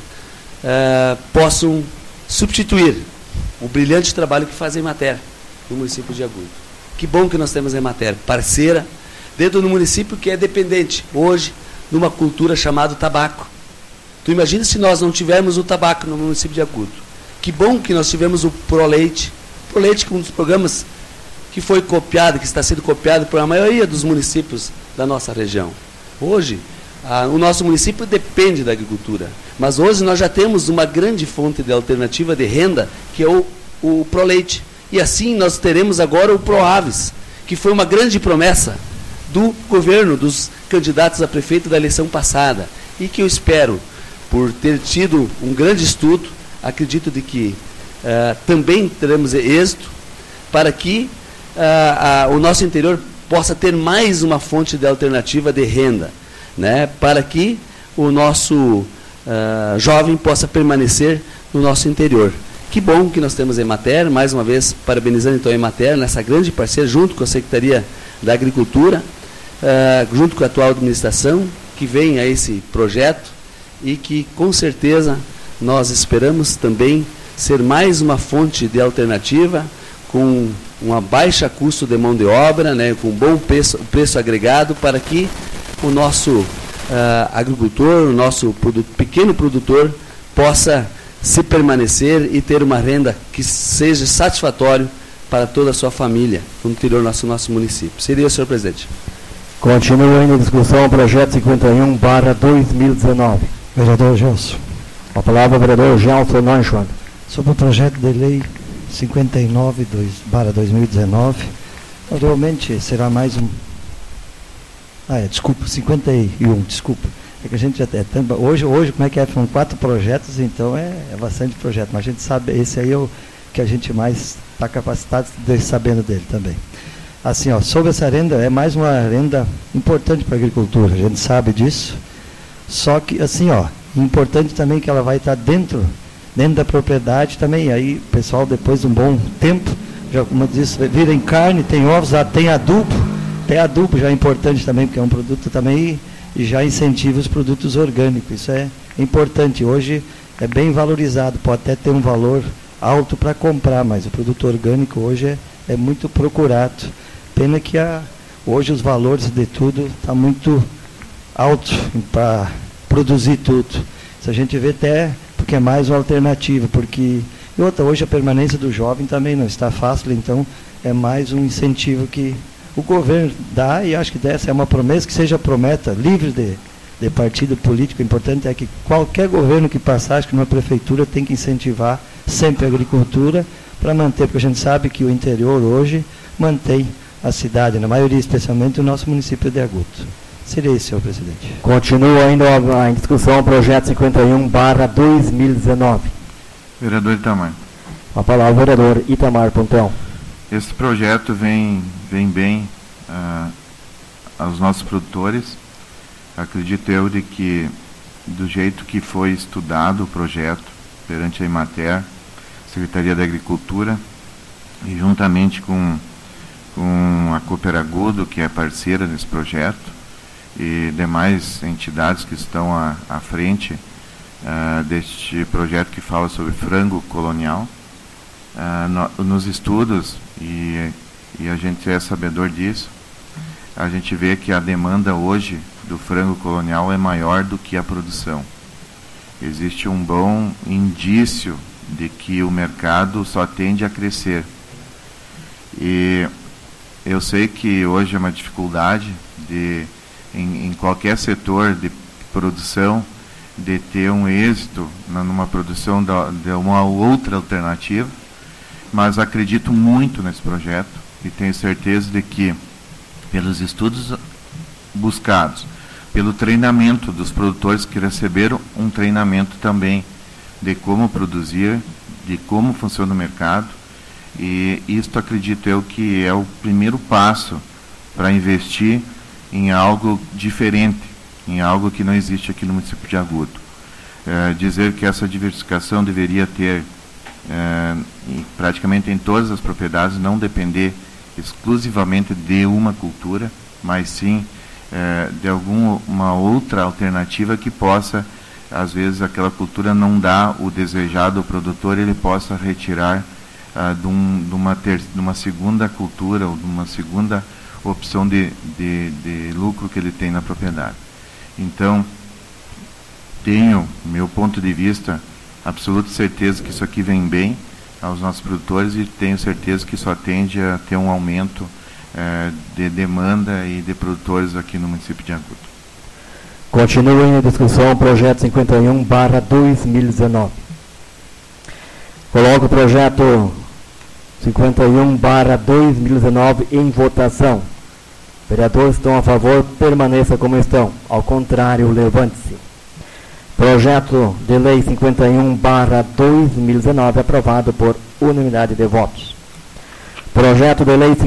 possam substituir o brilhante trabalho que faz a Emater no município de Agudo. Que bom que nós temos a Emater, parceira, dentro do município que é dependente, hoje, de uma cultura chamada tabaco. Tu imagina se nós não tivermos o tabaco no município de Agudo. Que bom que nós tivemos o ProLeite. ProLeite, que é um dos programas que foi copiado, que está sendo copiado por a maioria dos municípios da nossa região. Hoje, o nosso município depende da agricultura, mas hoje nós já temos uma grande fonte de alternativa de renda, que é o ProLeite. E assim nós teremos agora o ProAves, que foi uma grande promessa do governo, dos candidatos a prefeito da eleição passada, e que eu espero, por ter tido um grande estudo, acredito de que também teremos êxito, para que o nosso interior possa ter mais uma fonte de alternativa de renda, né, para que o nosso jovem possa permanecer no nosso interior. Que bom que nós temos a Emater, mais uma vez parabenizando então a Emater, nessa grande parceira, junto com a Secretaria da Agricultura, junto com a atual administração, que vem a esse projeto e que com certeza nós esperamos também ser mais uma fonte de alternativa, com uma baixa custo de mão de obra, né, com bom preço agregado, para que o nosso agricultor, o nosso pequeno produtor, possa se permanecer e ter uma renda que seja satisfatório para toda a sua família no interior do nosso município. Seria, senhor presidente. Continua ainda a discussão o projeto 51/2019. Vereador Gelson. A palavra ao vereador Gelson Neuschwann. Sobre o projeto de lei 59/2019, realmente será mais um... desculpa, 51, desculpa. É que a gente já tem... Hoje, como é que é? São 4 projetos, então é bastante projeto. Mas a gente sabe, esse aí é o que a gente mais está capacitado de sabendo dele também. Assim, sobre essa renda, é mais uma renda importante para a agricultura, a gente sabe disso. Só que, assim, importante também que ela vai estar dentro da propriedade também. Aí o pessoal, depois de um bom tempo, já, como eu disse, vira em carne, tem ovos, tem adubo. Tem adubo, já é importante também, porque é um produto também, e já incentiva os produtos orgânicos. Isso é importante. Hoje é bem valorizado, pode até ter um valor alto para comprar, mas o produto orgânico hoje é muito procurado. Pena que hoje os valores de tudo estão muito altos para produzir tudo. Se a gente vê até, porque é mais uma alternativa, porque... E outra, hoje a permanência do jovem também não está fácil, então é mais um incentivo que o governo dá, e acho que essa é uma promessa, que seja promessa livre de partido político. O importante é que qualquer governo que passar, acho que numa prefeitura tem que incentivar sempre a agricultura para manter, porque a gente sabe que o interior hoje mantém a cidade, na maioria, especialmente o nosso município de Agudo. Seria isso, senhor presidente. Continua ainda em discussão o projeto 51/2019. Vereador Itamar. A palavra ao vereador Itamar Pontão. Esse projeto vem bem aos nossos produtores. Acredito eu de que, do jeito que foi estudado o projeto perante a Emater, Secretaria da Agricultura, e juntamente com a Cooper Agudo, que é parceira desse projeto, e demais entidades que estão à frente deste projeto que fala sobre frango colonial, nos estudos, e a gente é sabedor disso, a gente vê que a demanda hoje do frango colonial é maior do que a produção. Existe um bom indício de que o mercado só tende a crescer. E eu sei que hoje é uma dificuldade em qualquer setor de produção de ter um êxito numa produção de uma outra alternativa, mas acredito muito nesse projeto e tenho certeza de que, pelos estudos buscados, pelo treinamento dos produtores que receberam um treinamento também de como produzir, de como funciona o mercado, E isto acredito eu que é o primeiro passo para investir em algo diferente, em algo que não existe aqui no município de Agudo. Dizer que essa diversificação deveria ter praticamente em todas as propriedades, não depender exclusivamente de uma cultura, mas sim de alguma outra alternativa que possa, às vezes aquela cultura não dá o desejado ao produtor, ele possa retirar de uma segunda cultura ou de uma segunda opção de lucro que ele tem na propriedade. Então, tenho, meu ponto de vista, absoluta certeza que isso aqui vem bem aos nossos produtores e tenho certeza que isso tende a ter um aumento de demanda e de produtores aqui no município de Agudo. Continua em discussão o projeto 51/2019. Coloco o projeto 51/2019 em votação. Vereadores estão a favor, permaneça como estão. Ao contrário, levante-se. Projeto de lei 51/2019 aprovado por unanimidade de votos. Projeto de lei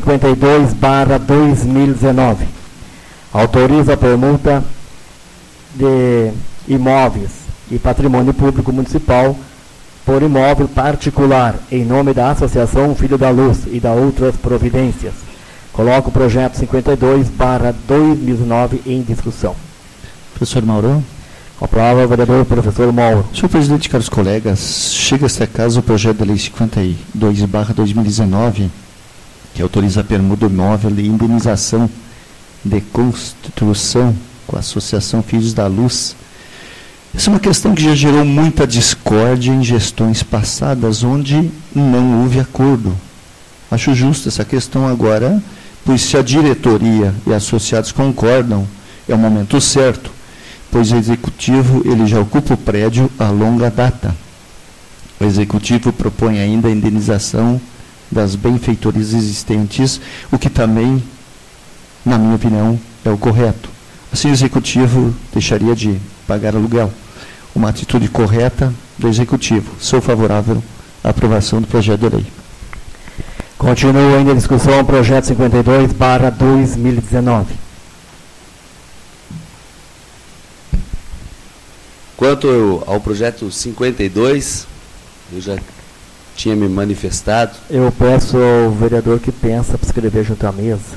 52/2019 autoriza a permuta de imóveis e patrimônio público municipal por imóvel particular em nome da Associação Filho da Luz e da outras providências. Coloco o projeto 52/2019 em discussão. Professor Mauro. Com a palavra, o vereador professor Mauro. Senhor presidente, caros colegas, chega a esta casa o projeto da lei 52/2019, que autoriza a permuta do imóvel e indenização de construção com a Associação Filhos da Luz. Essa é uma questão que já gerou muita discórdia em gestões passadas, onde não houve acordo. Acho justa essa questão agora, pois se a diretoria e associados concordam, é o momento certo, pois o executivo ele já ocupa o prédio a longa data. O executivo propõe ainda a indenização das benfeitorias existentes, o que também, na minha opinião, é o correto. Assim, o executivo deixaria de pagar aluguel. Uma atitude correta do executivo. Sou favorável à aprovação do projeto de lei. Continua ainda a discussão o projeto 52/2019. Quanto ao projeto 52, eu já tinha me manifestado. Eu peço ao vereador que pensa para escrever junto à mesa.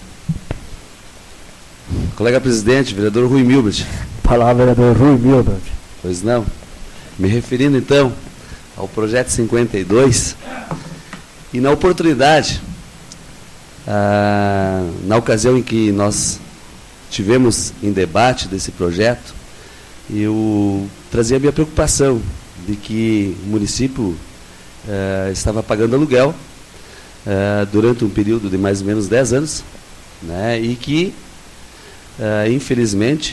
Colega presidente, vereador Rui Milbert. Palavra, vereador Rui Milbert. Pois não. Me referindo então ao projeto 52, e na oportunidade, na ocasião em que nós tivemos em debate desse projeto, eu trazia a minha preocupação de que o município estava pagando aluguel durante um período de mais ou menos 10 anos, né, e que, infelizmente,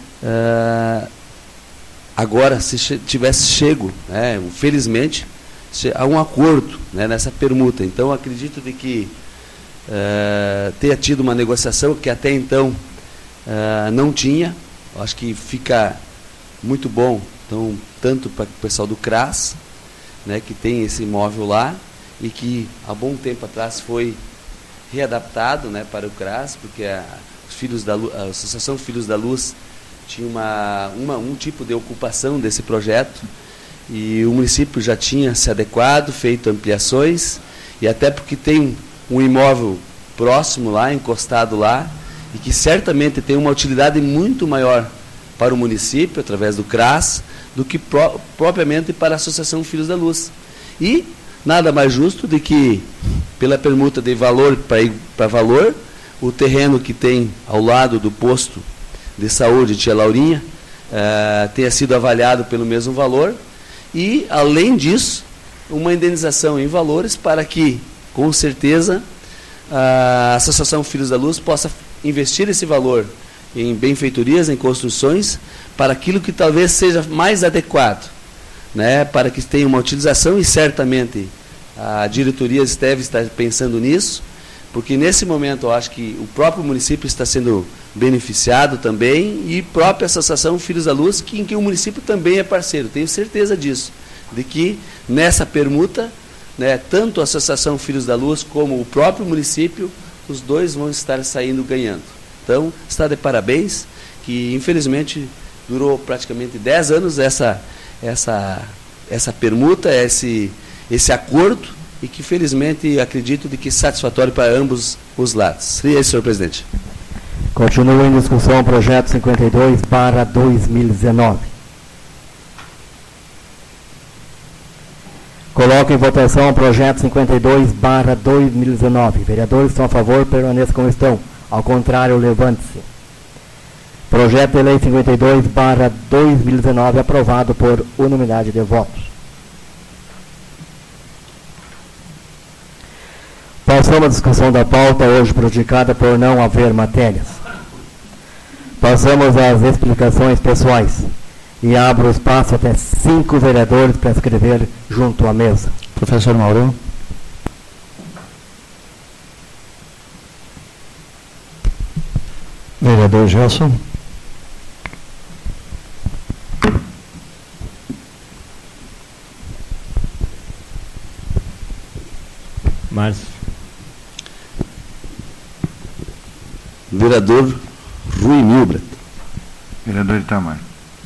agora, se tivesse chego, felizmente, a um acordo, né, nessa permuta. Então, acredito de que tenha tido uma negociação que até então não tinha. Acho que fica muito bom, então, tanto para o pessoal do CRAS, né, que tem esse imóvel lá, e que há bom tempo atrás foi readaptado, né, para o CRAS, porque a Associação Filhos da Luz tinha um tipo de ocupação desse projeto, e o município já tinha se adequado, feito ampliações, e até porque tem um imóvel próximo lá, encostado lá, e que certamente tem uma utilidade muito maior para o município, através do CRAS, do que propriamente para a Associação Filhos da Luz. E nada mais justo de que, pela permuta de valor para valor, o terreno que tem ao lado do posto de saúde Tia Laurinha tenha sido avaliado pelo mesmo valor, e, além disso, uma indenização em valores para que, com certeza, a Associação Filhos da Luz possa investir esse valor em benfeitorias, em construções, para aquilo que talvez seja mais adequado, né, para que tenha uma utilização, e certamente a diretoria deve estar pensando nisso, porque nesse momento eu acho que o próprio município está sendo beneficiado também, e própria Associação Filhos da Luz, em que o município também é parceiro. Tenho certeza disso, de que nessa permuta né, tanto a Associação Filhos da Luz como o próprio município, os dois vão estar saindo ganhando. Então, está de parabéns, que infelizmente durou praticamente 10 anos essa permuta, esse acordo, e que felizmente acredito de que satisfatório para ambos os lados. Seria isso, senhor presidente. Continua em discussão o projeto 52/2019. Coloco em votação o projeto 52/2019. Vereadores que estão a favor, permaneçam como estão. Ao contrário, levante-se. Projeto de lei 52/2019 aprovado por unanimidade de votos. Passamos à discussão da pauta, hoje prejudicada por não haver matérias. Passamos às explicações pessoais. E abro o espaço até 5 vereadores para escrever junto à mesa. Professor Mauro. Vereador Gelson. Márcio. Vereador Rui Milbrat. Vereador Itamar.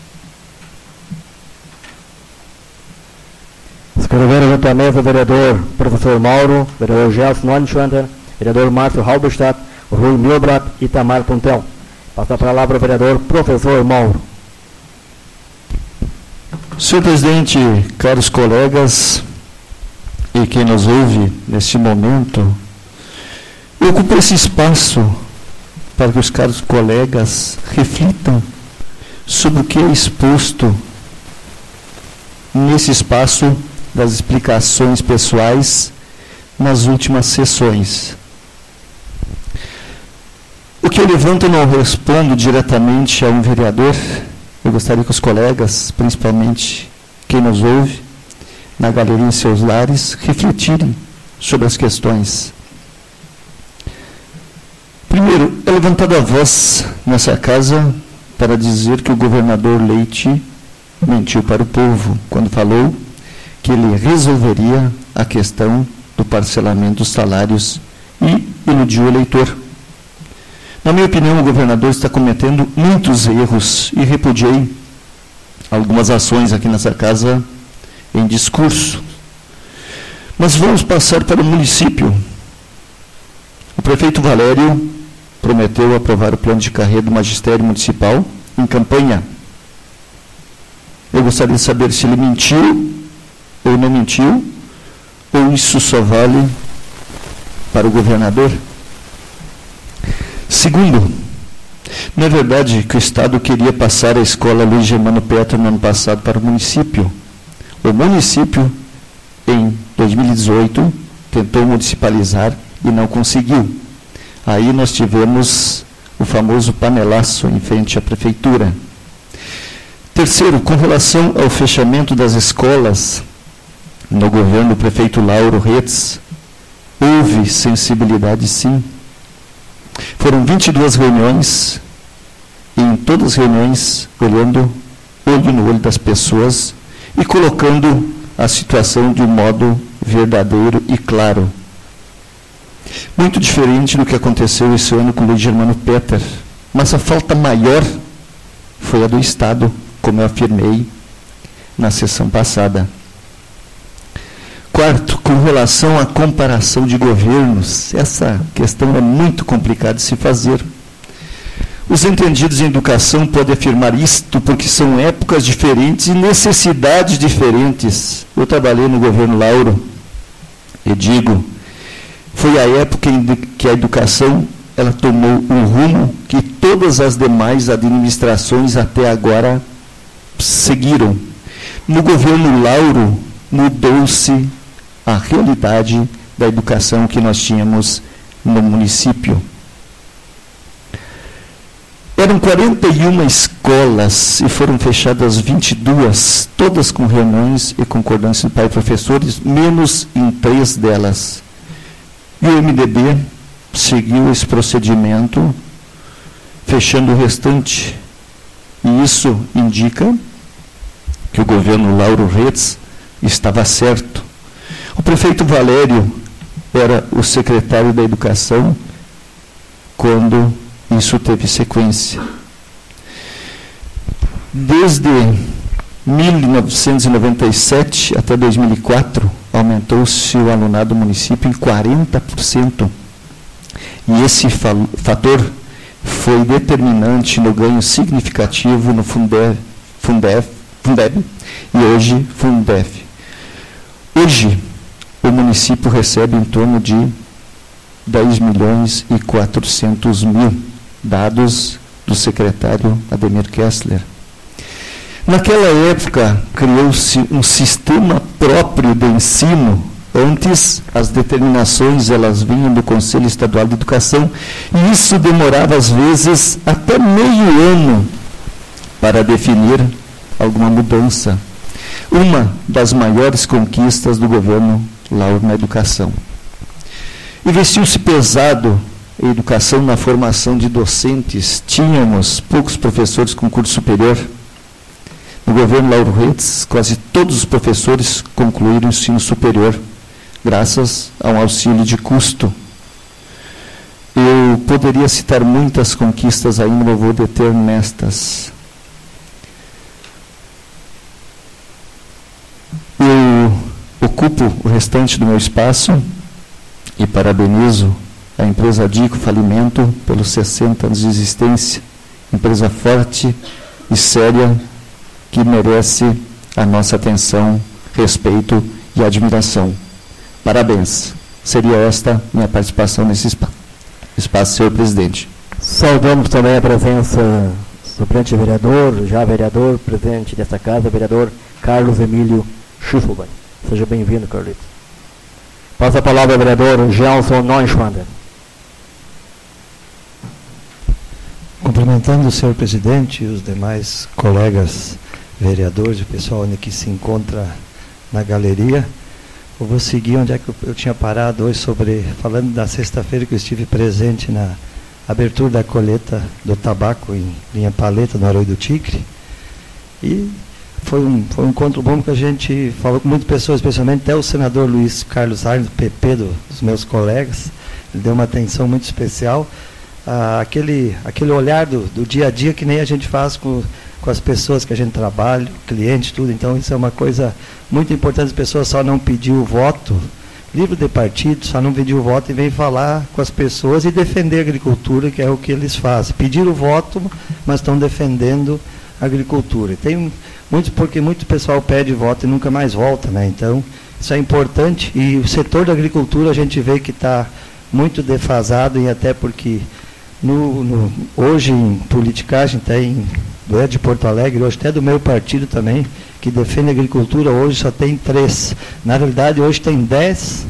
Escreveram junto à mesa o vereador Professor Mauro, vereador Gelson Neuenschwander, vereador Márcio Halberstadt, Rui Milbrat e Itamar Puntel. Passa a palavra ao vereador Professor Mauro. Senhor presidente, caros colegas e quem nos ouve neste momento, eu ocupo esse espaço para que os caros colegas reflitam sobre o que é exposto nesse espaço das explicações pessoais nas últimas sessões. O que eu levanto eu não respondo diretamente a um vereador. Eu gostaria que os colegas, principalmente quem nos ouve, na galeria em seus lares, refletirem sobre as questões. Primeiro, é levantada a voz nessa casa para dizer que o governador Leite mentiu para o povo quando falou que ele resolveria a questão do parcelamento dos salários e iludiu o eleitor. Na minha opinião, o governador está cometendo muitos erros e repudiei algumas ações aqui nessa casa em discurso. Mas vamos passar para o município. O prefeito Valério prometeu aprovar o plano de carreira do magistério municipal em campanha. Eu gostaria de saber se ele mentiu ou não mentiu, ou isso só vale para o governador. Segundo, não é verdade que o Estado queria passar a escola Luiz Germano Petra no ano passado para o município. O município, em 2018, tentou municipalizar e não conseguiu. Aí nós tivemos o famoso panelaço em frente à prefeitura. Terceiro, com relação ao fechamento das escolas, no governo do prefeito Lauro Retz, houve sensibilidade sim. Foram 22 reuniões, e em todas as reuniões, olhando olho no olho das pessoas e colocando a situação de um modo verdadeiro e claro. Muito diferente do que aconteceu esse ano com o Luiz Germano Petra, mas a falta maior foi a do Estado, como eu afirmei na sessão passada. Quarto, com relação à comparação de governos, essa questão é muito complicada de se fazer. Os entendidos em educação podem afirmar isto porque são épocas diferentes e necessidades diferentes. Eu trabalhei no governo Lauro e digo, foi a época em que a educação ela tomou um rumo que todas as demais administrações até agora seguiram. No governo Lauro, mudou-se a realidade da educação que nós tínhamos no município. Eram 41 escolas e foram fechadas 22, todas com reuniões e concordância de pais e professores, menos em 3 delas. E o MDB seguiu esse procedimento, fechando o restante. E isso indica que o governo Lauro Retz estava certo. O prefeito Valério era o secretário da Educação quando isso teve sequência. Desde 1997 até 2004, aumentou-se o alunado do município em 40%. E esse fator foi determinante no ganho significativo no Fundeb e hoje Fundef. Hoje, o município recebe em torno de 10.400.000, dados do secretário Ademir Kessler. Naquela época, criou-se um sistema próprio de ensino. Antes, as determinações elas vinham do Conselho Estadual de Educação e isso demorava, às vezes, até meio ano para definir alguma mudança. Uma das maiores conquistas do governo Lauro na educação. Investiu-se pesado em educação na formação de docentes. Tínhamos poucos professores com curso superior. No governo Lauro Redes, quase todos os professores concluíram o ensino superior, graças a um auxílio de custo. Eu poderia citar muitas conquistas ainda, mas vou deter nestas. Eu ocupo o restante do meu espaço e parabenizo a empresa Dico Falimento pelos 60 anos de existência, empresa forte e séria que merece a nossa atenção, respeito e admiração. Parabéns. Seria esta minha participação nesse espaço, senhor presidente. Saudamos também a presença do suplente vereador, já vereador, presidente desta casa, vereador Carlos Emílio Schuffelbein. Seja bem-vindo, Carlitos. Passa a palavra ao vereador Gelson Neuschwander. Cumprimentando o senhor presidente e os demais colegas vereadores, o pessoal que se encontra na galeria, eu vou seguir onde é que eu tinha parado hoje, falando da sexta-feira que eu estive presente na abertura da colheita do tabaco em linha paleta no Arroio do Tigre. E foi um encontro bom que a gente falou com muitas pessoas, especialmente até o senador Luiz Carlos Arnes, do PP, dos meus colegas. Ele deu uma atenção muito especial. Aquele olhar do dia a dia que nem a gente faz com as pessoas que a gente trabalha, clientes, tudo. Então, isso é uma coisa muito importante. As pessoas só não pediu o voto, livre de partido, só não pediu o voto e veio falar com as pessoas e defender a agricultura, que é o que eles fazem. Pediram o voto, mas estão defendendo a agricultura. Tem porque muito pessoal pede voto e nunca mais volta, né? Então, isso é importante. E o setor da agricultura a gente vê que está muito defasado, e até porque hoje em politicagem tem de Porto Alegre, hoje até do meu partido também, que defende a agricultura, hoje só tem 3. Na realidade, hoje tem 10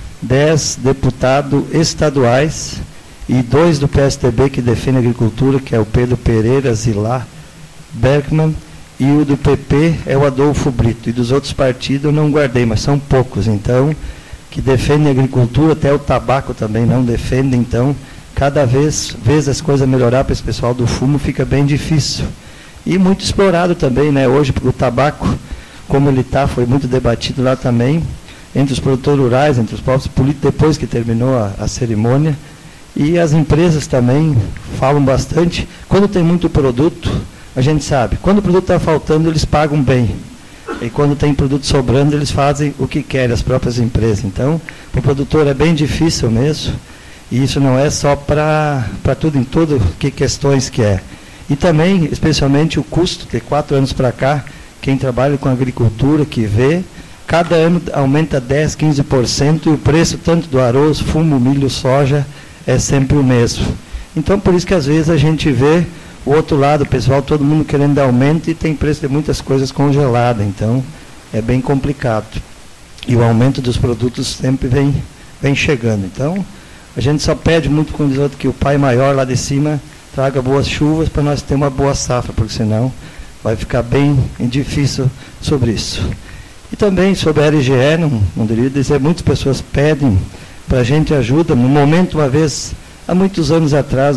deputados estaduais e 2 do PSDB que defendem a agricultura, que é o Pedro Pereira, Zilá, Bergman, e o do PP é o Adolfo Brito. E dos outros partidos eu não guardei, mas são poucos, então, que defendem a agricultura, até o tabaco também não defende. Então, cada vez as coisas melhorar para esse pessoal do fumo fica bem difícil. E muito explorado também, né? Hoje, o tabaco, como ele está, foi muito debatido lá também, entre os produtores rurais, entre os povos políticos, depois que terminou a cerimônia. E as empresas também falam bastante. Quando tem muito produto, a gente sabe, quando o produto está faltando, eles pagam bem. E quando tem produto sobrando, eles fazem o que querem, as próprias empresas. Então, para o produtor é bem difícil mesmo. E isso não é só para tudo, em tudo que questões que é. E também, especialmente, o custo, de 4 anos para cá, quem trabalha com agricultura, que vê, cada ano aumenta 10%, 15%, e o preço tanto do arroz, fumo, milho, soja, é sempre o mesmo. Então, por isso que às vezes a gente vê o outro lado, o pessoal, todo mundo querendo aumento, e tem preço de muitas coisas congeladas. Então, é bem complicado. E o aumento dos produtos sempre vem chegando. Então, a gente só pede muito, com os outros, que o Pai Maior lá de cima traga boas chuvas para nós ter uma boa safra, porque senão vai ficar bem difícil sobre isso. E também sobre a RGE, não deveria dizer, muitas pessoas pedem para a gente ajuda. No momento, uma vez, há muitos anos atrás,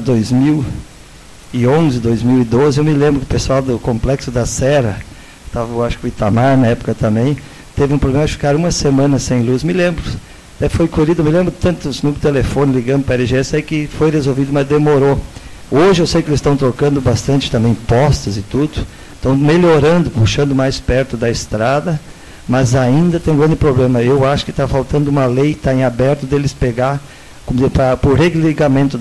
2011, 2012, eu me lembro que o pessoal do Complexo da Serra, estava, eu acho que o Itamar na época também, teve um problema, ficaram uma semana sem luz, me lembro. Foi colhido, me lembro tantos no telefone, ligando para a RGE, sei que foi resolvido, mas demorou. Hoje eu sei que eles estão trocando bastante também postes e tudo, estão melhorando, puxando mais perto da estrada, mas ainda tem um grande problema. Eu acho que está faltando uma lei, está em aberto deles pegar, por religamento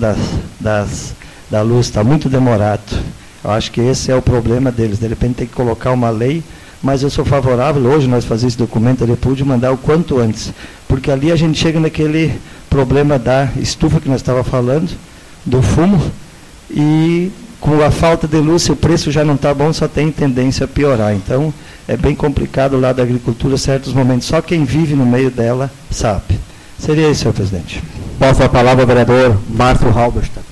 da luz, está muito demorado. Eu acho que esse é o problema deles, de repente tem que colocar uma lei, mas eu sou favorável, hoje nós fazemos esse documento, ele pude mandar o quanto antes, porque ali a gente chega naquele problema da estufa que nós estávamos falando, do fumo, e com a falta de luz, se o preço já não está bom, só tem tendência a piorar. Então, é bem complicado lá da agricultura, certos momentos. Só quem vive no meio dela sabe. Seria isso, senhor presidente. Passo a palavra ao vereador Márcio Halberstadt.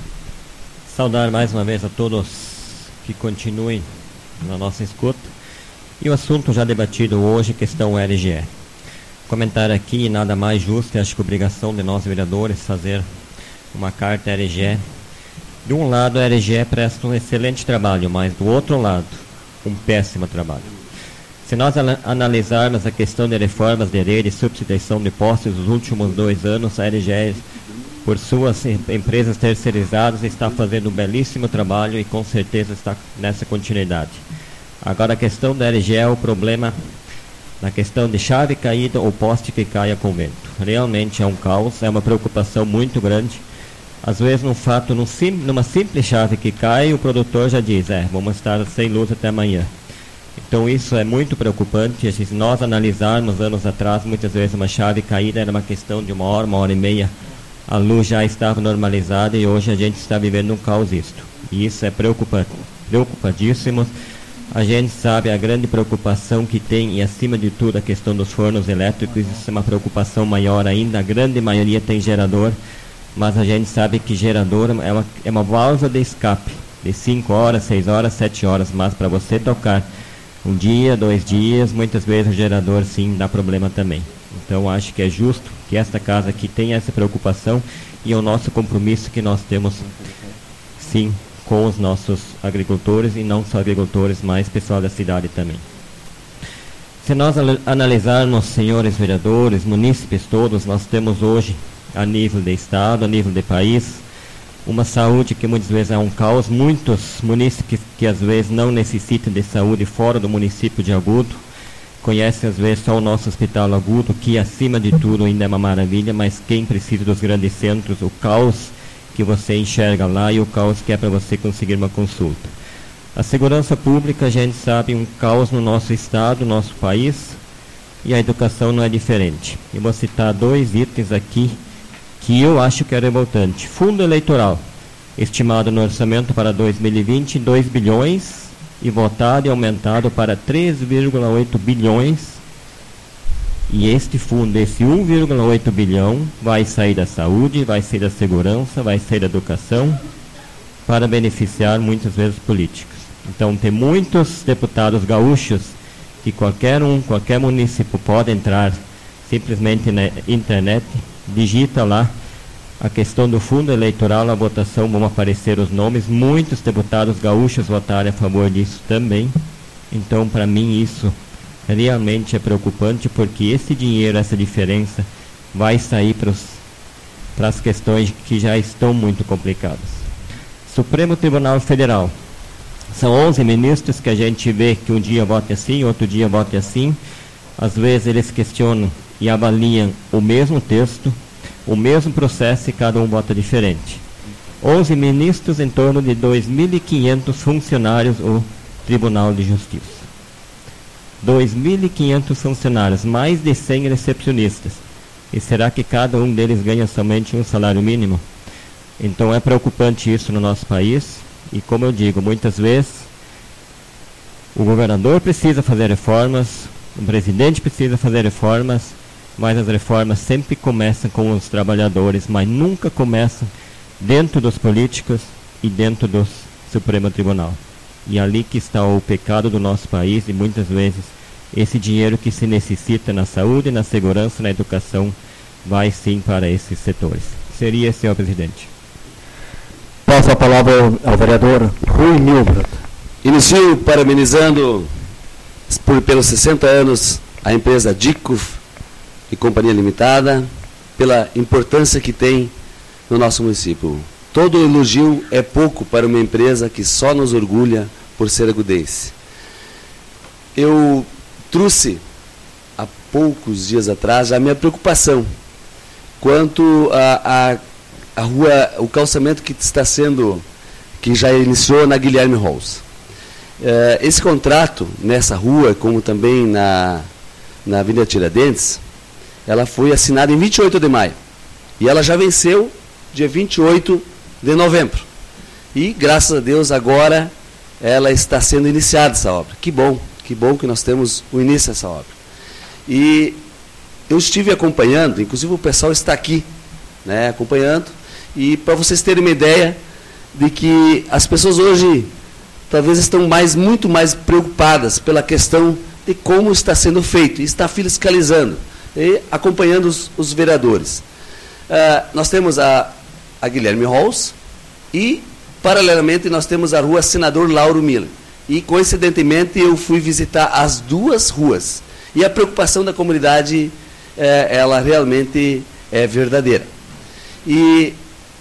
Saudar mais uma vez a todos que continuem na nossa escuta. E o assunto já debatido hoje, questão RGE. Comentar aqui, nada mais justo, acho que obrigação de nós vereadores fazer uma carta à RGE. De um lado, a RGE presta um excelente trabalho, mas do outro lado, um péssimo trabalho. Se nós analisarmos a questão de reformas de rede e substituição de postes nos últimos 2 anos, a RGE, por suas empresas terceirizadas, está fazendo um belíssimo trabalho e com certeza está nessa continuidade. Agora, a questão da RGE é o problema na questão de chave caída ou poste que caia com vento. Realmente é um caos, é uma preocupação muito grande. Às vezes, numa simples chave que cai, o produtor já diz, vamos estar sem luz até amanhã. Então, isso é muito preocupante. Se nós analisarmos anos atrás, muitas vezes uma chave caída era uma questão de 1 hora e meia. A luz já estava normalizada e hoje a gente está vivendo um caos isto. E isso é preocupadíssimo. A gente sabe a grande preocupação que tem, e acima de tudo a questão dos fornos elétricos, isso é uma preocupação maior ainda. A grande maioria tem gerador, mas a gente sabe que gerador é uma válvula de escape, de 5 horas, 6 horas, 7 horas, mas para você tocar 1 dia, 2 dias, muitas vezes o gerador sim dá problema também. Então acho que é justo que esta casa aqui tenha essa preocupação, e é o nosso compromisso que nós temos sim com os nossos agricultores, e não só agricultores, mas pessoal da cidade também. Se nós analisarmos, senhores vereadores, munícipes todos, nós temos hoje, a nível de estado, a nível de país, uma saúde que muitas vezes é um caos. Muitos munícipes que às vezes não necessitam de saúde fora do município de Agudo, conhecem às vezes só o nosso hospital Agudo, que acima de tudo ainda é uma maravilha, mas quem precisa dos grandes centros, o caos que você enxerga lá e o caos que é para você conseguir uma consulta. A segurança pública, a gente sabe, um caos no nosso estado, no nosso país, e a educação não é diferente. Eu vou citar 2 itens aqui que eu acho que é revoltante. Fundo eleitoral, estimado no orçamento para 2020, 2 bilhões, e votado e aumentado para 3,8 bilhões. E este fundo, esse 1,8 bilhão, vai sair da saúde, vai sair da segurança, vai sair da educação, para beneficiar muitas vezes políticos. Então tem muitos deputados gaúchos que qualquer município pode entrar simplesmente na internet, digita lá a questão do fundo eleitoral, a votação, vão aparecer os nomes. Muitos deputados gaúchos votaram a favor disso também. Então, para mim, isso realmente é preocupante, porque esse dinheiro, essa diferença, vai sair para as questões que já estão muito complicadas. Supremo Tribunal Federal. São 11 ministros que a gente vê que um dia vota assim, outro dia vota assim. Às vezes eles questionam e avaliam o mesmo texto, o mesmo processo, e cada um vota diferente. 11 ministros, em torno de 2.500 funcionários, o Tribunal de Justiça. 2.500 funcionários, mais de 100 recepcionistas. E será que cada um deles ganha somente um salário mínimo? Então é preocupante isso no nosso país. E como eu digo, muitas vezes o governador precisa fazer reformas, o presidente precisa fazer reformas, mas as reformas sempre começam com os trabalhadores, mas nunca começam dentro dos políticos e dentro do Supremo Tribunal. E ali que está o pecado do nosso país, e muitas vezes esse dinheiro que se necessita na saúde, na segurança, na educação, vai sim para esses setores. Seria, senhor presidente. Passo a palavra ao vereador Rui Milbrat. Inicio parabenizando pelos 60 anos a empresa Dikuf e Companhia Limitada, pela importância que tem no nosso município. Todo elogio é pouco para uma empresa que só nos orgulha por ser agudense. Eu trouxe, há poucos dias atrás, a minha preocupação quanto a rua, o calçamento que já iniciou na Guilherme Rous. Esse contrato nessa rua, como também na Avenida Tiradentes, ela foi assinada em 28 de maio. E ela já venceu dia 28 de novembro. E, graças a Deus, agora ela está sendo iniciada, essa obra. Que bom que nós temos o início dessa obra. E eu estive acompanhando, inclusive o pessoal está aqui, né, acompanhando, e para vocês terem uma ideia de que as pessoas hoje talvez estão muito mais preocupadas pela questão de como está sendo feito, e está fiscalizando, e acompanhando os vereadores. Nós temos a Guilherme Rous e, paralelamente, nós temos a rua Senador Lauro Miller. E, coincidentemente, eu fui visitar as duas ruas. E a preocupação da comunidade, ela realmente é verdadeira. E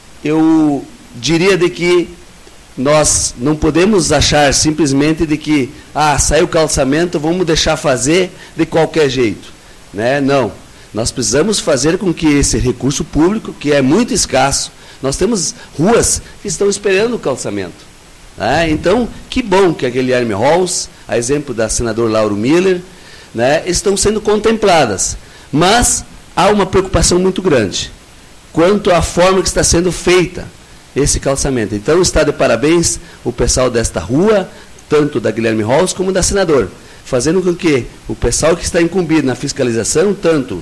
eu diria de que nós não podemos achar simplesmente de que, saiu o calçamento, vamos deixar fazer de qualquer jeito. Né? Não. Nós precisamos fazer com que esse recurso público, que é muito escasso, nós temos ruas que estão esperando o calçamento. Né? Então, que bom que a Guilherme Rous, a exemplo da Senador Lauro Miller, né, estão sendo contempladas. Mas há uma preocupação muito grande quanto à forma que está sendo feita esse calçamento. Então, está de parabéns o pessoal desta rua, tanto da Guilherme Rous como da Senador, fazendo com que o pessoal que está incumbido na fiscalização, tanto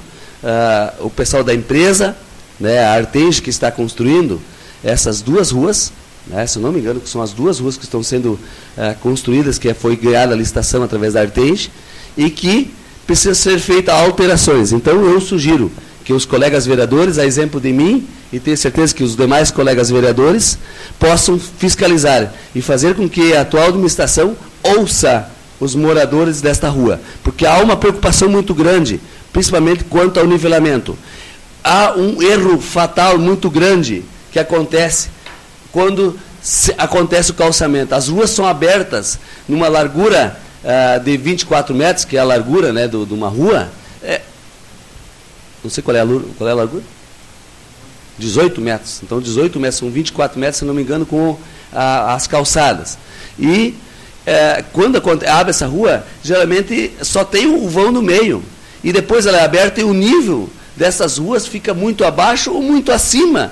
o pessoal da empresa, né, a Artenge, que está construindo essas duas ruas, né, se eu não me engano, que são as duas ruas que estão sendo construídas, que foi ganhada a licitação através da Artenge, e que precisa ser feitas alterações. Então, eu sugiro que os colegas vereadores, a exemplo de mim, e tenho certeza que os demais colegas vereadores, possam fiscalizar e fazer com que a atual administração ouça os moradores desta rua, porque há uma preocupação muito grande, principalmente quanto ao nivelamento. Há um erro fatal muito grande que acontece quando acontece o calçamento. As ruas são abertas numa largura de 24 metros, que é a largura, né, de uma rua. Não sei qual é a largura? 18 metros. Então, 18 metros, são 24 metros, se não me engano, com as calçadas. E quando abre essa rua, geralmente só tem o vão no meio. E depois ela é aberta e o nível dessas ruas fica muito abaixo ou muito acima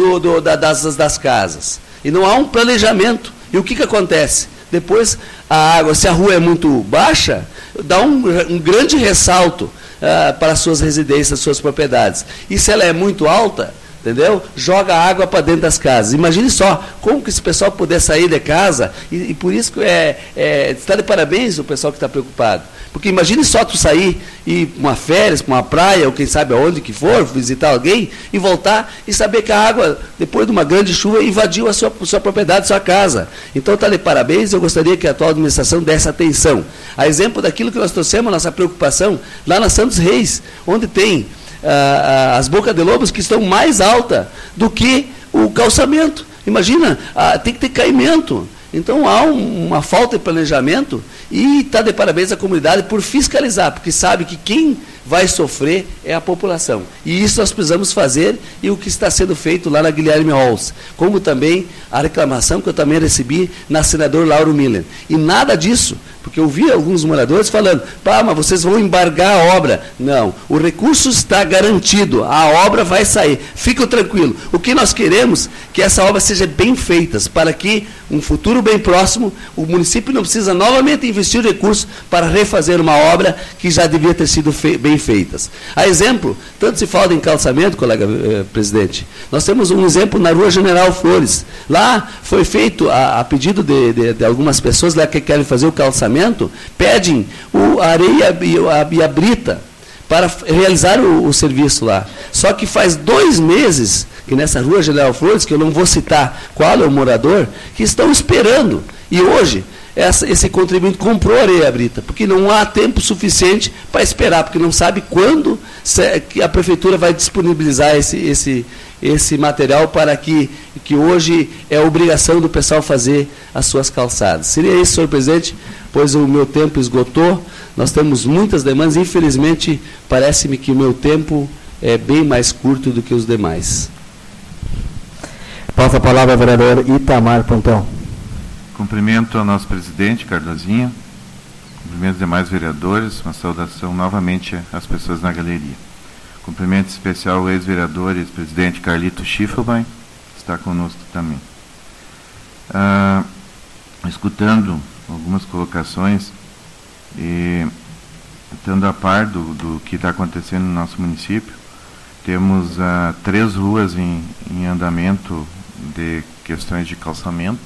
das casas. E não há um planejamento. E o que acontece? Depois, a água, se a rua é muito baixa, dá um grande ressalto para as suas residências, suas propriedades. E se ela é muito alta, entendeu? Joga água para dentro das casas. Imagine só como que esse pessoal puder sair de casa, e por isso que está de parabéns o pessoal que está preocupado. Porque imagine só tu sair e ir para uma férias, para uma praia, ou quem sabe aonde que for, visitar alguém, e voltar e saber que a água, depois de uma grande chuva, invadiu a sua propriedade, a sua casa. Então está de parabéns, eu gostaria que a atual administração desse atenção. A exemplo daquilo que nós trouxemos, a nossa preocupação, lá na Santos Reis, onde tem as bocas de lobos que estão mais altas do que o calçamento. Imagina, tem que ter caimento. Então há uma falta de planejamento, e está de parabéns a comunidade por fiscalizar, porque sabe que quem vai sofrer é a população. E isso nós precisamos fazer, e o que está sendo feito lá na Guilherme Rous, como também a reclamação que eu também recebi na Senador Lauro Miller. E nada disso, porque eu vi alguns moradores falando, mas vocês vão embargar a obra. Não, o recurso está garantido, a obra vai sair, fica tranquilo. O que nós queremos é que essa obra seja bem feita, para que, um futuro bem próximo, o município não precisa novamente investir recursos para refazer uma obra que já devia ter sido bem feitas. A exemplo, tanto se fala em calçamento, colega presidente, nós temos um exemplo na Rua General Flores. Lá foi feito, a pedido de algumas pessoas lá que querem fazer o calçamento, pedem a areia e a brita para realizar o serviço lá. Só que faz 2 meses que nessa Rua General Flores, que eu não vou citar qual é o morador, que estão esperando. E hoje, esse contribuinte comprou areia brita, porque não há tempo suficiente para esperar, porque não sabe quando que a prefeitura vai disponibilizar esse material para que hoje é obrigação do pessoal fazer as suas calçadas. Seria isso, senhor presidente, pois o meu tempo esgotou, nós temos muitas demandas, infelizmente parece-me que o meu tempo é bem mais curto do que os demais. Passa a palavra ao vereador Itamar Pontão. Cumprimento ao nosso presidente, Cardozinho, cumprimento os demais vereadores, uma saudação novamente às pessoas na galeria. Cumprimento especial ao ex-vereador e ex-presidente Carlito Schiffelbein, que está conosco também. Escutando algumas colocações e estando a par do que está acontecendo no nosso município, temos 3 ruas em andamento de questões de calçamento,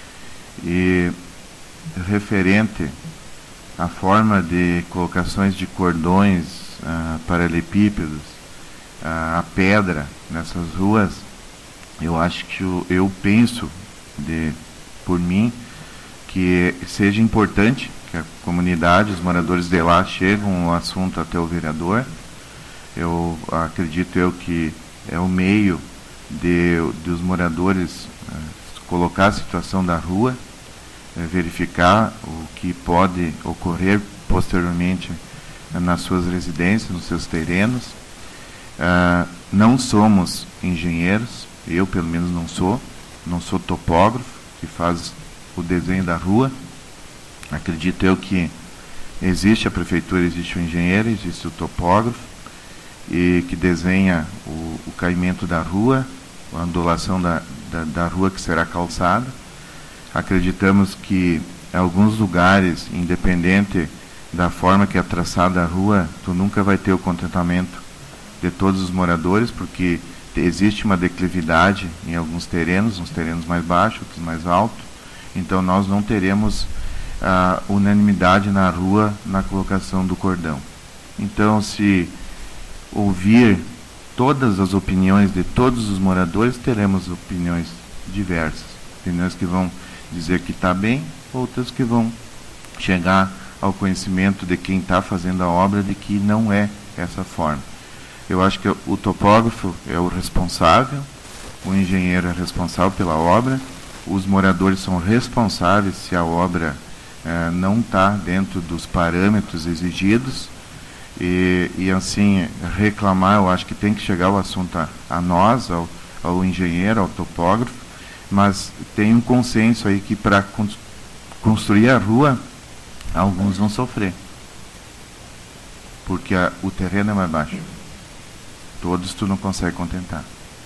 e referente à forma de colocações de cordões paralelepípedos, a pedra nessas ruas, eu acho que eu penso por mim que seja importante que a comunidade, os moradores de lá cheguem o assunto até o vereador. Eu acredito que é o meio dos moradores colocar a situação da rua, verificar o que pode ocorrer posteriormente nas suas residências, nos seus terrenos. Não somos engenheiros, eu pelo menos não sou topógrafo que faz o desenho da rua. Acredito eu que existe a prefeitura, existe o engenheiro, existe o topógrafo, e que desenha o caimento da rua, a ondulação da rua que será calçada. Acreditamos que em alguns lugares, independente da forma que é traçada a rua, tu nunca vai ter o contentamento de todos os moradores, porque existe uma declividade em alguns terrenos, uns terrenos mais baixos, outros mais altos. Então nós não teremos unanimidade na rua na colocação do cordão. Então, se ouvir todas as opiniões de todos os moradores, teremos opiniões diversas, opiniões que vão dizer que está bem, outras que vão chegar ao conhecimento de quem está fazendo a obra de que não é essa forma. Eu acho que o topógrafo é o responsável, o engenheiro é responsável pela obra, os moradores são responsáveis se a obra não está dentro dos parâmetros exigidos, e assim, reclamar, eu acho que tem que chegar o assunto a nós, ao engenheiro, ao topógrafo, mas tem um consenso aí que para construir a rua, alguns vão sofrer, porque o terreno é mais baixo. Todos tu não consegue contentar.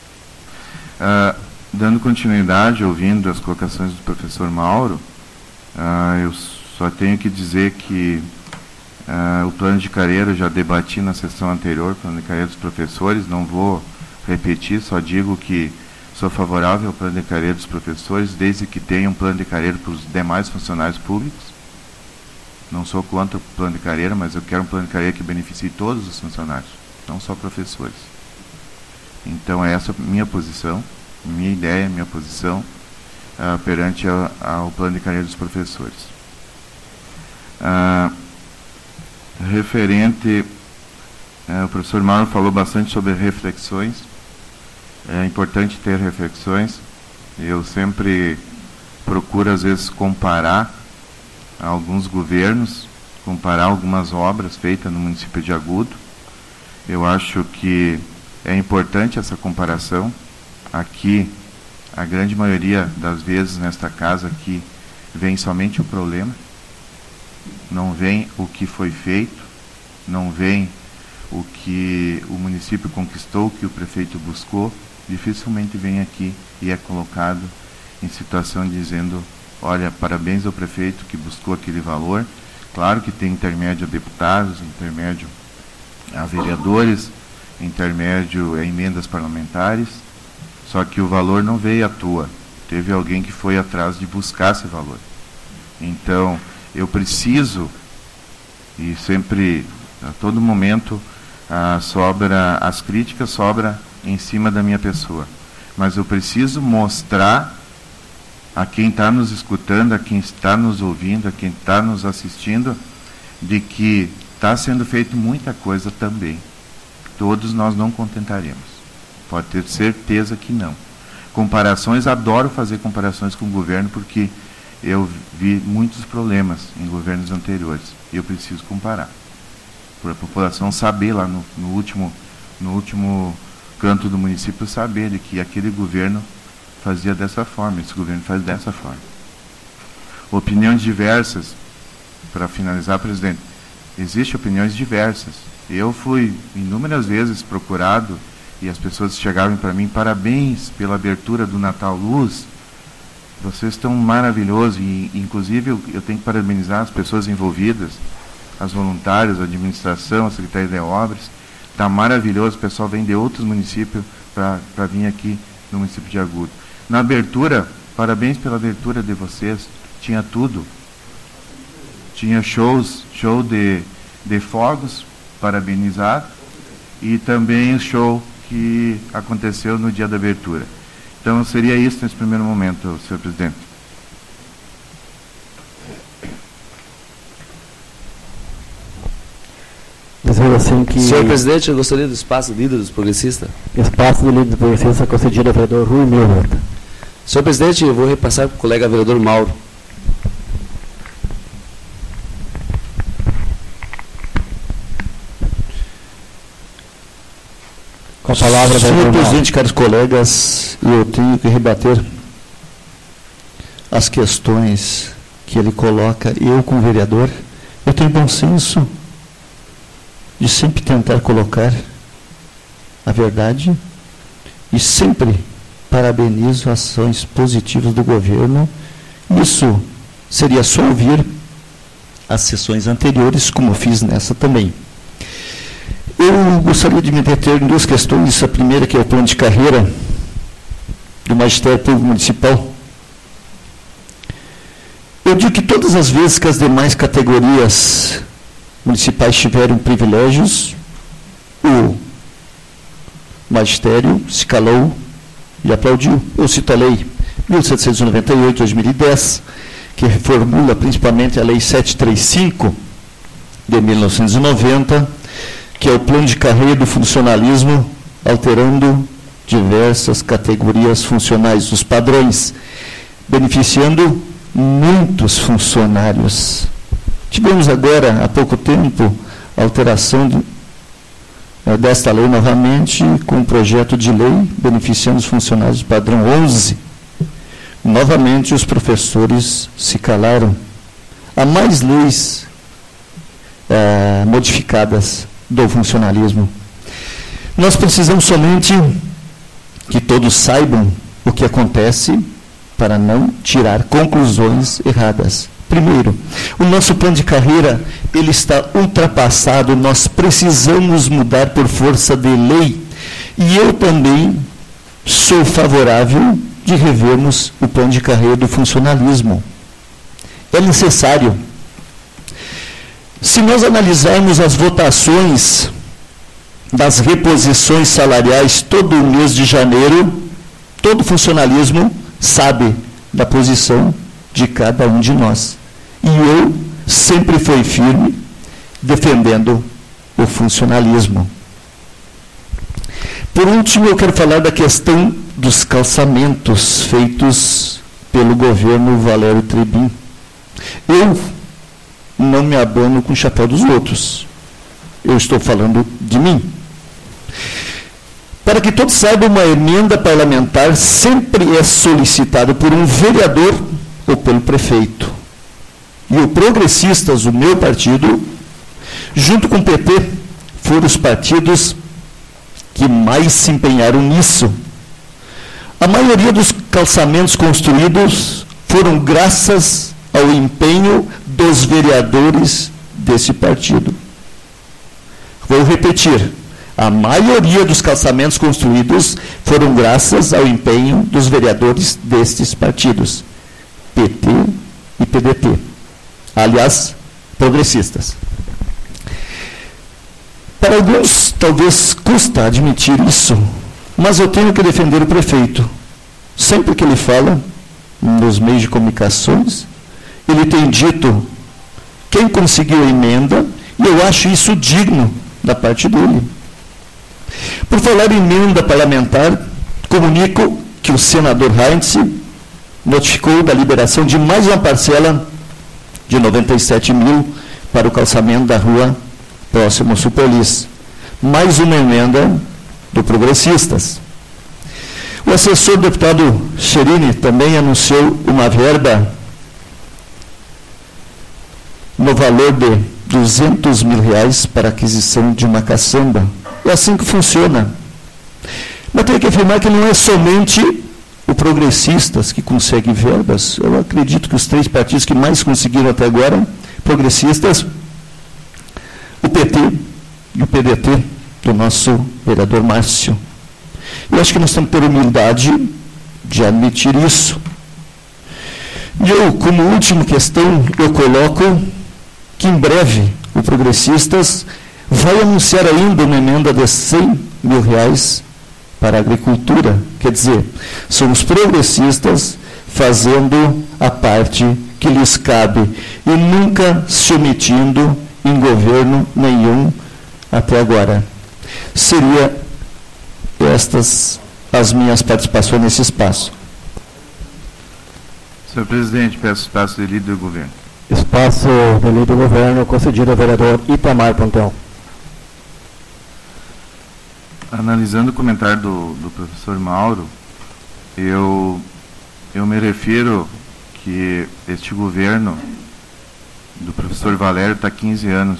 Dando continuidade, ouvindo as colocações do professor Mauro, eu só tenho que dizer que o plano de carreira eu já debati na sessão anterior, plano de carreira dos professores, não vou repetir, só digo que sou favorável ao plano de carreira dos professores, desde que tenha um plano de carreira para os demais funcionários públicos. Não sou contra o plano de carreira, mas eu quero um plano de carreira que beneficie todos os funcionários, não só professores. Então, essa é a minha posição, minha ideia, minha posição perante ao plano de carreira dos professores. Referente, o professor Mauro falou bastante sobre reflexões. É importante ter reflexões. Eu sempre procuro, às vezes, comparar alguns governos, comparar algumas obras feitas no município de Agudo. Eu acho que é importante essa comparação. Aqui, a grande maioria das vezes nesta casa aqui, vem somente o problema. Não vem o que foi feito, não vem o que o município conquistou, o que o prefeito buscou. Dificilmente vem aqui e é colocado em situação dizendo, olha, parabéns ao prefeito que buscou aquele valor. Claro que tem intermédio a deputados, intermédio a vereadores, intermédio a emendas parlamentares, só que o valor não veio à toa. Teve alguém que foi atrás de buscar esse valor. Então, eu preciso, e sempre, a todo momento, as críticas sobram em cima da minha pessoa. Mas eu preciso mostrar a quem está nos escutando, a quem está nos ouvindo, a quem está nos assistindo, de que está sendo feito muita coisa também. Todos nós não contentaremos. Pode ter certeza que não. Comparações, adoro fazer comparações com o governo, porque eu vi muitos problemas em governos anteriores. E eu preciso comparar. Para a população saber lá no último canto do município, saber de que aquele governo fazia dessa forma, esse governo faz dessa forma. Opiniões diversas, para finalizar, presidente, existem opiniões diversas. Eu fui inúmeras vezes procurado e as pessoas chegavam para mim: parabéns pela abertura do Natal Luz, vocês estão maravilhosos, e inclusive eu tenho que parabenizar as pessoas envolvidas, as voluntárias, a administração, a Secretaria de Obras. Está maravilhoso, o pessoal vem de outros municípios para vir aqui no município de Agudo. Na abertura, parabéns pela abertura de vocês, tinha tudo. Tinha show de fogos, parabenizar, e também o show que aconteceu no dia da abertura. Então seria isso nesse primeiro momento, senhor presidente. Assim que senhor presidente, eu gostaria do espaço do líder dos progressistas. Espaço do líder dos progressistas concedido ao vereador Rui Milbert. Senhor presidente, eu vou repassar para o colega vereador Mauro. Com a palavra, senhor presidente, caros colegas, eu tenho que rebater as questões que ele coloca. Eu, como vereador, eu tenho bom senso de sempre tentar colocar a verdade e sempre parabenizo ações positivas do governo. Isso seria só ouvir as sessões anteriores, como fiz nessa também. Eu gostaria de me deter em duas questões. A primeira, que é o plano de carreira do Magistério Público Municipal. Eu digo que todas as vezes que as demais categorias municipais tiveram privilégios, o magistério se calou e aplaudiu. Eu cito a lei 1798-2010, que reformula principalmente a lei 735 de 1990, que é o plano de carreira do funcionalismo, alterando diversas categorias funcionais, os padrões, beneficiando muitos funcionários. Tivemos agora, há pouco tempo, a alteração desta lei novamente, com um projeto de lei beneficiando os funcionários do padrão 11. Novamente, os professores se calaram. Há mais leis modificadas do funcionalismo. Nós precisamos somente que todos saibam o que acontece para não tirar conclusões erradas. Primeiro, o nosso plano de carreira, ele está ultrapassado, nós precisamos mudar por força de lei. E eu também sou favorável de revermos o plano de carreira do funcionalismo. É necessário. Se nós analisarmos as votações das reposições salariais todo o mês de janeiro, todo funcionalismo sabe da posição de cada um de nós. E eu sempre fui firme defendendo o funcionalismo. Por último, eu quero falar da questão dos calçamentos feitos pelo governo Valério Trebin. Eu não me abano com o chapéu dos outros. Eu estou falando de mim. Para que todos saibam, uma emenda parlamentar sempre é solicitada por um vereador ou pelo prefeito. E o Progressistas, o meu partido, junto com o PT, foram os partidos que mais se empenharam nisso. A maioria dos calçamentos construídos foram graças ao empenho dos vereadores desse partido. Vou repetir. A maioria dos calçamentos construídos foram graças ao empenho dos vereadores destes partidos, PT e PDT. Aliás, progressistas. Para alguns, talvez custa admitir isso, mas eu tenho que defender o prefeito. Sempre que ele fala, nos meios de comunicações, ele tem dito quem conseguiu a emenda, e eu acho isso digno da parte dele. Por falar em emenda parlamentar, comunico que o senador Heinz notificou da liberação de mais uma parcela de 97 mil para o calçamento da rua próximo ao Supolis. Mais uma emenda do Progressistas. O assessor deputado Cherini também anunciou uma verba no valor de R$200 mil para a aquisição de uma caçamba. É assim que funciona. Mas tenho que afirmar que não é somente o Progressistas que consegue verbas. Eu acredito que os 3 partidos que mais conseguiram até agora, Progressistas, o PT e o PDT, do nosso vereador Márcio. Eu acho que nós temos que ter humildade de admitir isso. E eu, como última questão, eu coloco que em breve o Progressistas vai anunciar ainda uma emenda de R$100 mil para a agricultura. Quer dizer, são os progressistas fazendo a parte que lhes cabe e nunca se omitindo em governo nenhum até agora. Seria estas as minhas participações nesse espaço. Senhor presidente, peço espaço de líder do governo. Espaço de líder do governo concedido ao vereador Itamar Pontão. Analisando o comentário do professor Mauro, eu me refiro que este governo do professor Valério está há 15 anos,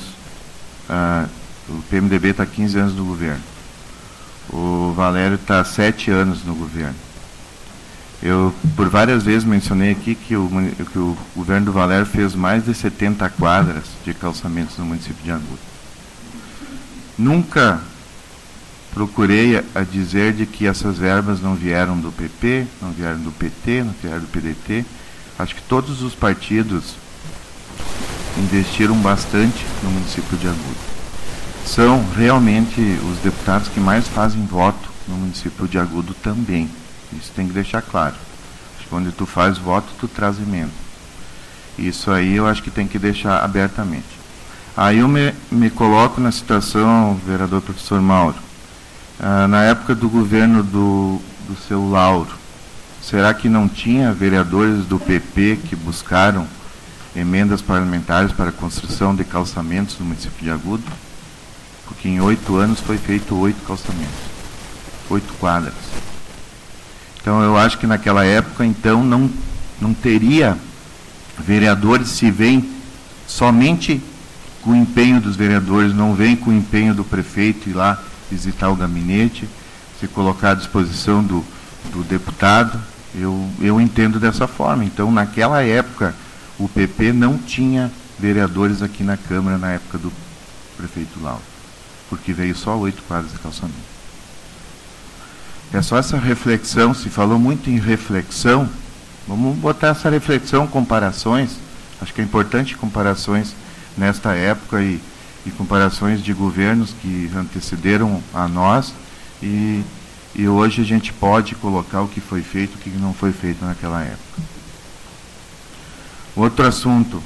o PMDB está há 15 anos no governo. O Valério está há 7 anos no governo. Eu, por várias vezes, mencionei aqui que o governo do Valério fez mais de 70 quadras de calçamentos no município de Agudo. Nunca procurei a dizer de que essas verbas não vieram do PP, não vieram do PT, não vieram do PDT. Acho que todos os partidos investiram bastante no município de Agudo. São realmente os deputados que mais fazem voto no município de Agudo também. Isso tem que deixar claro. Acho que quando tu faz voto, tu traz emenda. Isso aí eu acho que tem que deixar abertamente. Aí eu me coloco na situação, vereador professor Mauro, na época do governo do seu Lauro, será que não tinha vereadores do PP que buscaram emendas parlamentares para a construção de calçamentos no município de Agudo? Porque em 8 anos foi feito 8 calçamentos, 8 quadras. Então eu acho que naquela época, então, não teria vereadores, se vem somente com o empenho dos vereadores, não vem com o empenho do prefeito ir lá visitar o gabinete, se colocar à disposição do deputado. Eu entendo dessa forma. Então, naquela época, o PP não tinha vereadores aqui na Câmara na época do prefeito Lauro, porque veio só 8 quadras de calçamento. É só essa reflexão, se falou muito em reflexão, vamos botar essa reflexão, comparações, acho que é importante comparações nesta época e comparações de governos que antecederam a nós e hoje a gente pode colocar o que foi feito e o que não foi feito naquela época. Outro assunto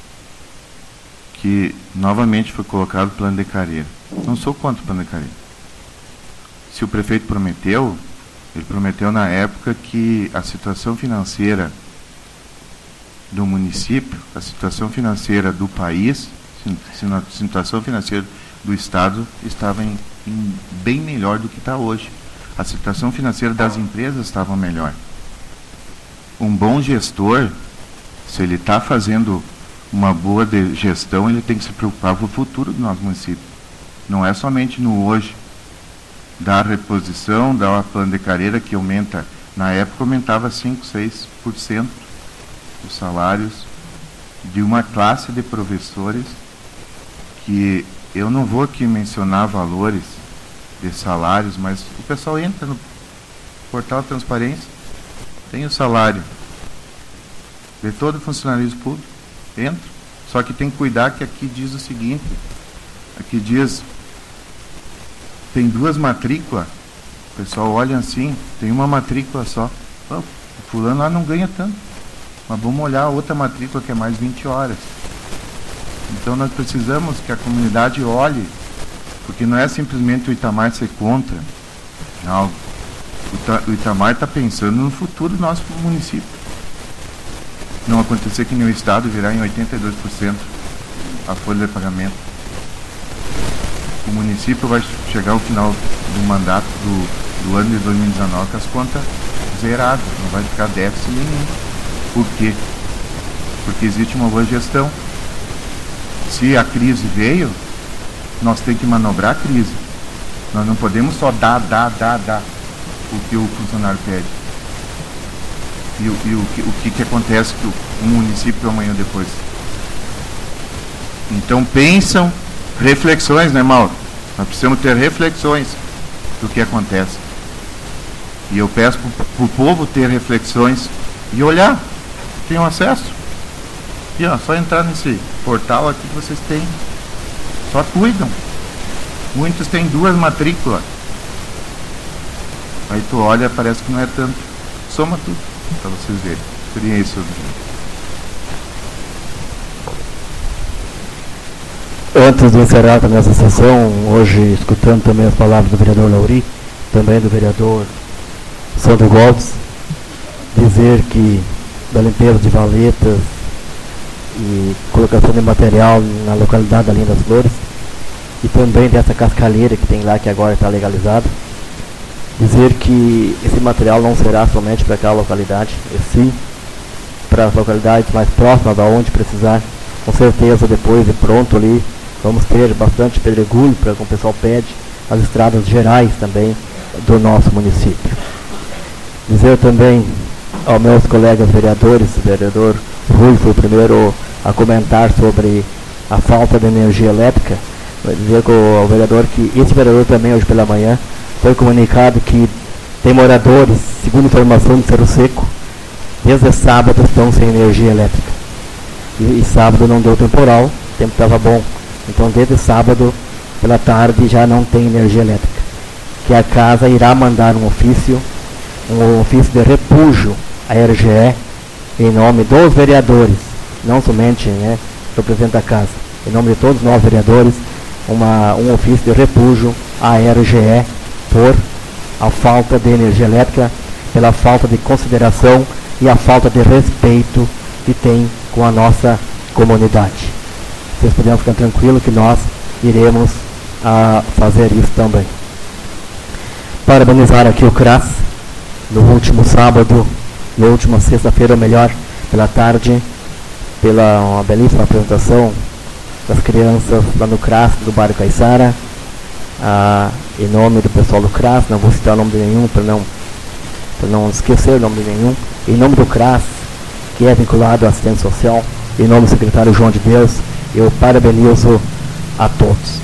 que novamente foi colocado, plano de carreira. Não sou contra o plano de carreira. Se o prefeito prometeu, ele prometeu na época que a situação financeira do município, a situação financeira do país, a situação financeira do Estado estava bem melhor do que está hoje. A situação financeira das empresas estava melhor. Um bom gestor, se ele está fazendo uma boa gestão, ele tem que se preocupar com o futuro do nosso município. Não é somente no hoje. Dar reposição, dar uma plano de carreira que aumenta, na época aumentava 5%, 6% os salários de uma classe de professores que eu não vou aqui mencionar valores de salários, mas o pessoal entra no portal de transparência, tem o salário de todo funcionalismo público, entra, só que tem que cuidar que aqui diz o seguinte, aqui diz, tem 2 matrículas, o pessoal olha assim, tem uma matrícula só, fulano lá não ganha tanto, mas vamos olhar a outra matrícula que é mais 20 horas. Então nós precisamos que a comunidade olhe, porque não é simplesmente o Itamar ser contra algo. O Itamar está pensando no futuro do nosso município. Não acontecer que nem o Estado virar em 82% a folha de pagamento. O município vai chegar ao final do mandato do ano de 2019 com as contas zeradas, não vai ficar déficit nenhum. Por quê? Porque existe uma boa gestão. Se a crise veio, nós temos que manobrar a crise. Nós não podemos só dar o que o funcionário pede. E o que acontece com o município amanhã depois. Então pensam, reflexões, né, Mauro? Nós precisamos ter reflexões do que acontece. E eu peço para o povo ter reflexões e olhar. Tem acesso. E ó, só entrar nesse portal aqui que vocês têm. Só cuidam. Muitos têm 2 matrículas. Aí tu olha, parece que não é tanto. Soma tudo, para vocês verem. Seria isso. Antes de encerrar também essa sessão, hoje escutando também as palavras do vereador Lauri, também do vereador Sandro Goldes, dizer que da limpeza de valetas e colocação de material na localidade da Linha das Flores, e também dessa cascalheira que tem lá, que agora está legalizado, dizer que esse material não será somente para aquela localidade, e sim para as localidades mais próximas, aonde precisar. Com certeza depois de pronto ali, vamos ter bastante pedregulho, para como o pessoal pede, as estradas gerais também do nosso município. Dizer também aos meus colegas vereadores, o vereador Rui foi o primeiro a comentar sobre a falta de energia elétrica. Vou dizer ao vereador que esse vereador também hoje pela manhã foi comunicado que tem moradores, segundo informação do Cerro Seco, desde sábado estão sem energia elétrica. E sábado não deu temporal, o tempo estava bom. Então desde sábado pela tarde já não tem energia elétrica. Que a casa irá mandar um ofício de repúdio à RGE em nome dos vereadores, não somente do presidente da casa, em nome de todos nós vereadores, um ofício de repúdio à RGE por a falta de energia elétrica, pela falta de consideração e a falta de respeito que tem com a nossa comunidade. Vocês podem ficar tranquilos que nós iremos fazer isso também. Parabenizar aqui o CRAS, no último sábado, na última sexta-feira, ou melhor, pela tarde, pela uma belíssima apresentação das crianças lá no CRAS do bairro Caiçara. Em nome do pessoal do CRAS, não vou citar o nome de nenhum para não esquecer o nome de nenhum, em nome do CRAS, que é vinculado à assistência social, em nome do secretário João de Deus, eu parabenizo a todos.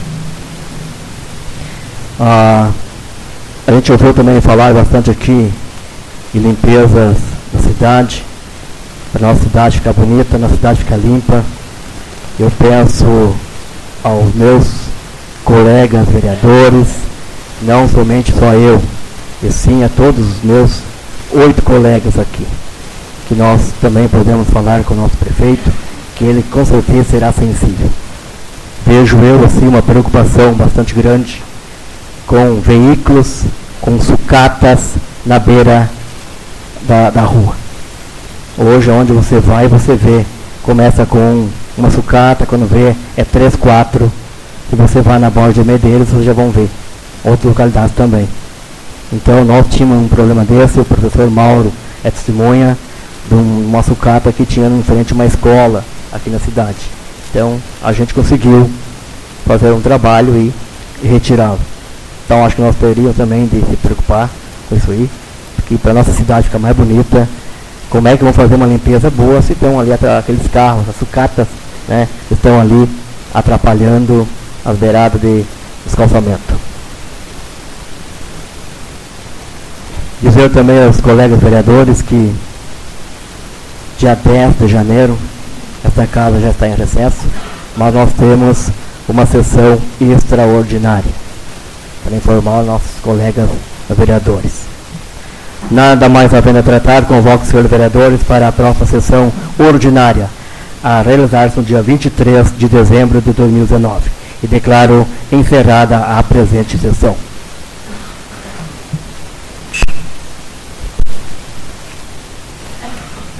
A gente ouviu também falar bastante aqui em limpezas da cidade, para a nossa cidade ficar bonita, a nossa cidade ficar limpa. Eu peço aos meus colegas vereadores, não somente só eu, e sim a todos os meus 8 colegas aqui, que nós também podemos falar com o nosso prefeito, que ele com certeza será sensível. Vejo eu assim uma preocupação bastante grande com veículos, com sucatas na beira da rua. Hoje, onde você vai, você vê, começa com uma sucata, quando vê é 3, 4, e você vai na Borda de Medeiros, vocês já vão ver outras localidades também. Então nós tínhamos um problema desse, o professor Mauro é testemunha de uma sucata que tinha em frente a uma escola aqui na cidade. Então a gente conseguiu fazer um trabalho e retirá-lo. Então acho que nós teríamos também de se preocupar com isso aí, porque para a nossa cidade ficar mais bonita, como é que vão fazer uma limpeza boa se estão ali aqueles carros, as sucatas, estão ali atrapalhando as beiradas de escalçamento. Dizer também aos colegas vereadores que dia 10 de janeiro esta casa já está em recesso, mas nós temos uma sessão extraordinária para informar nossos colegas vereadores. Nada mais havendo a tratar, convoco os senhores vereadores para a próxima sessão ordinária, a realizar-se no dia 23 de dezembro de 2019. E declaro encerrada a presente sessão.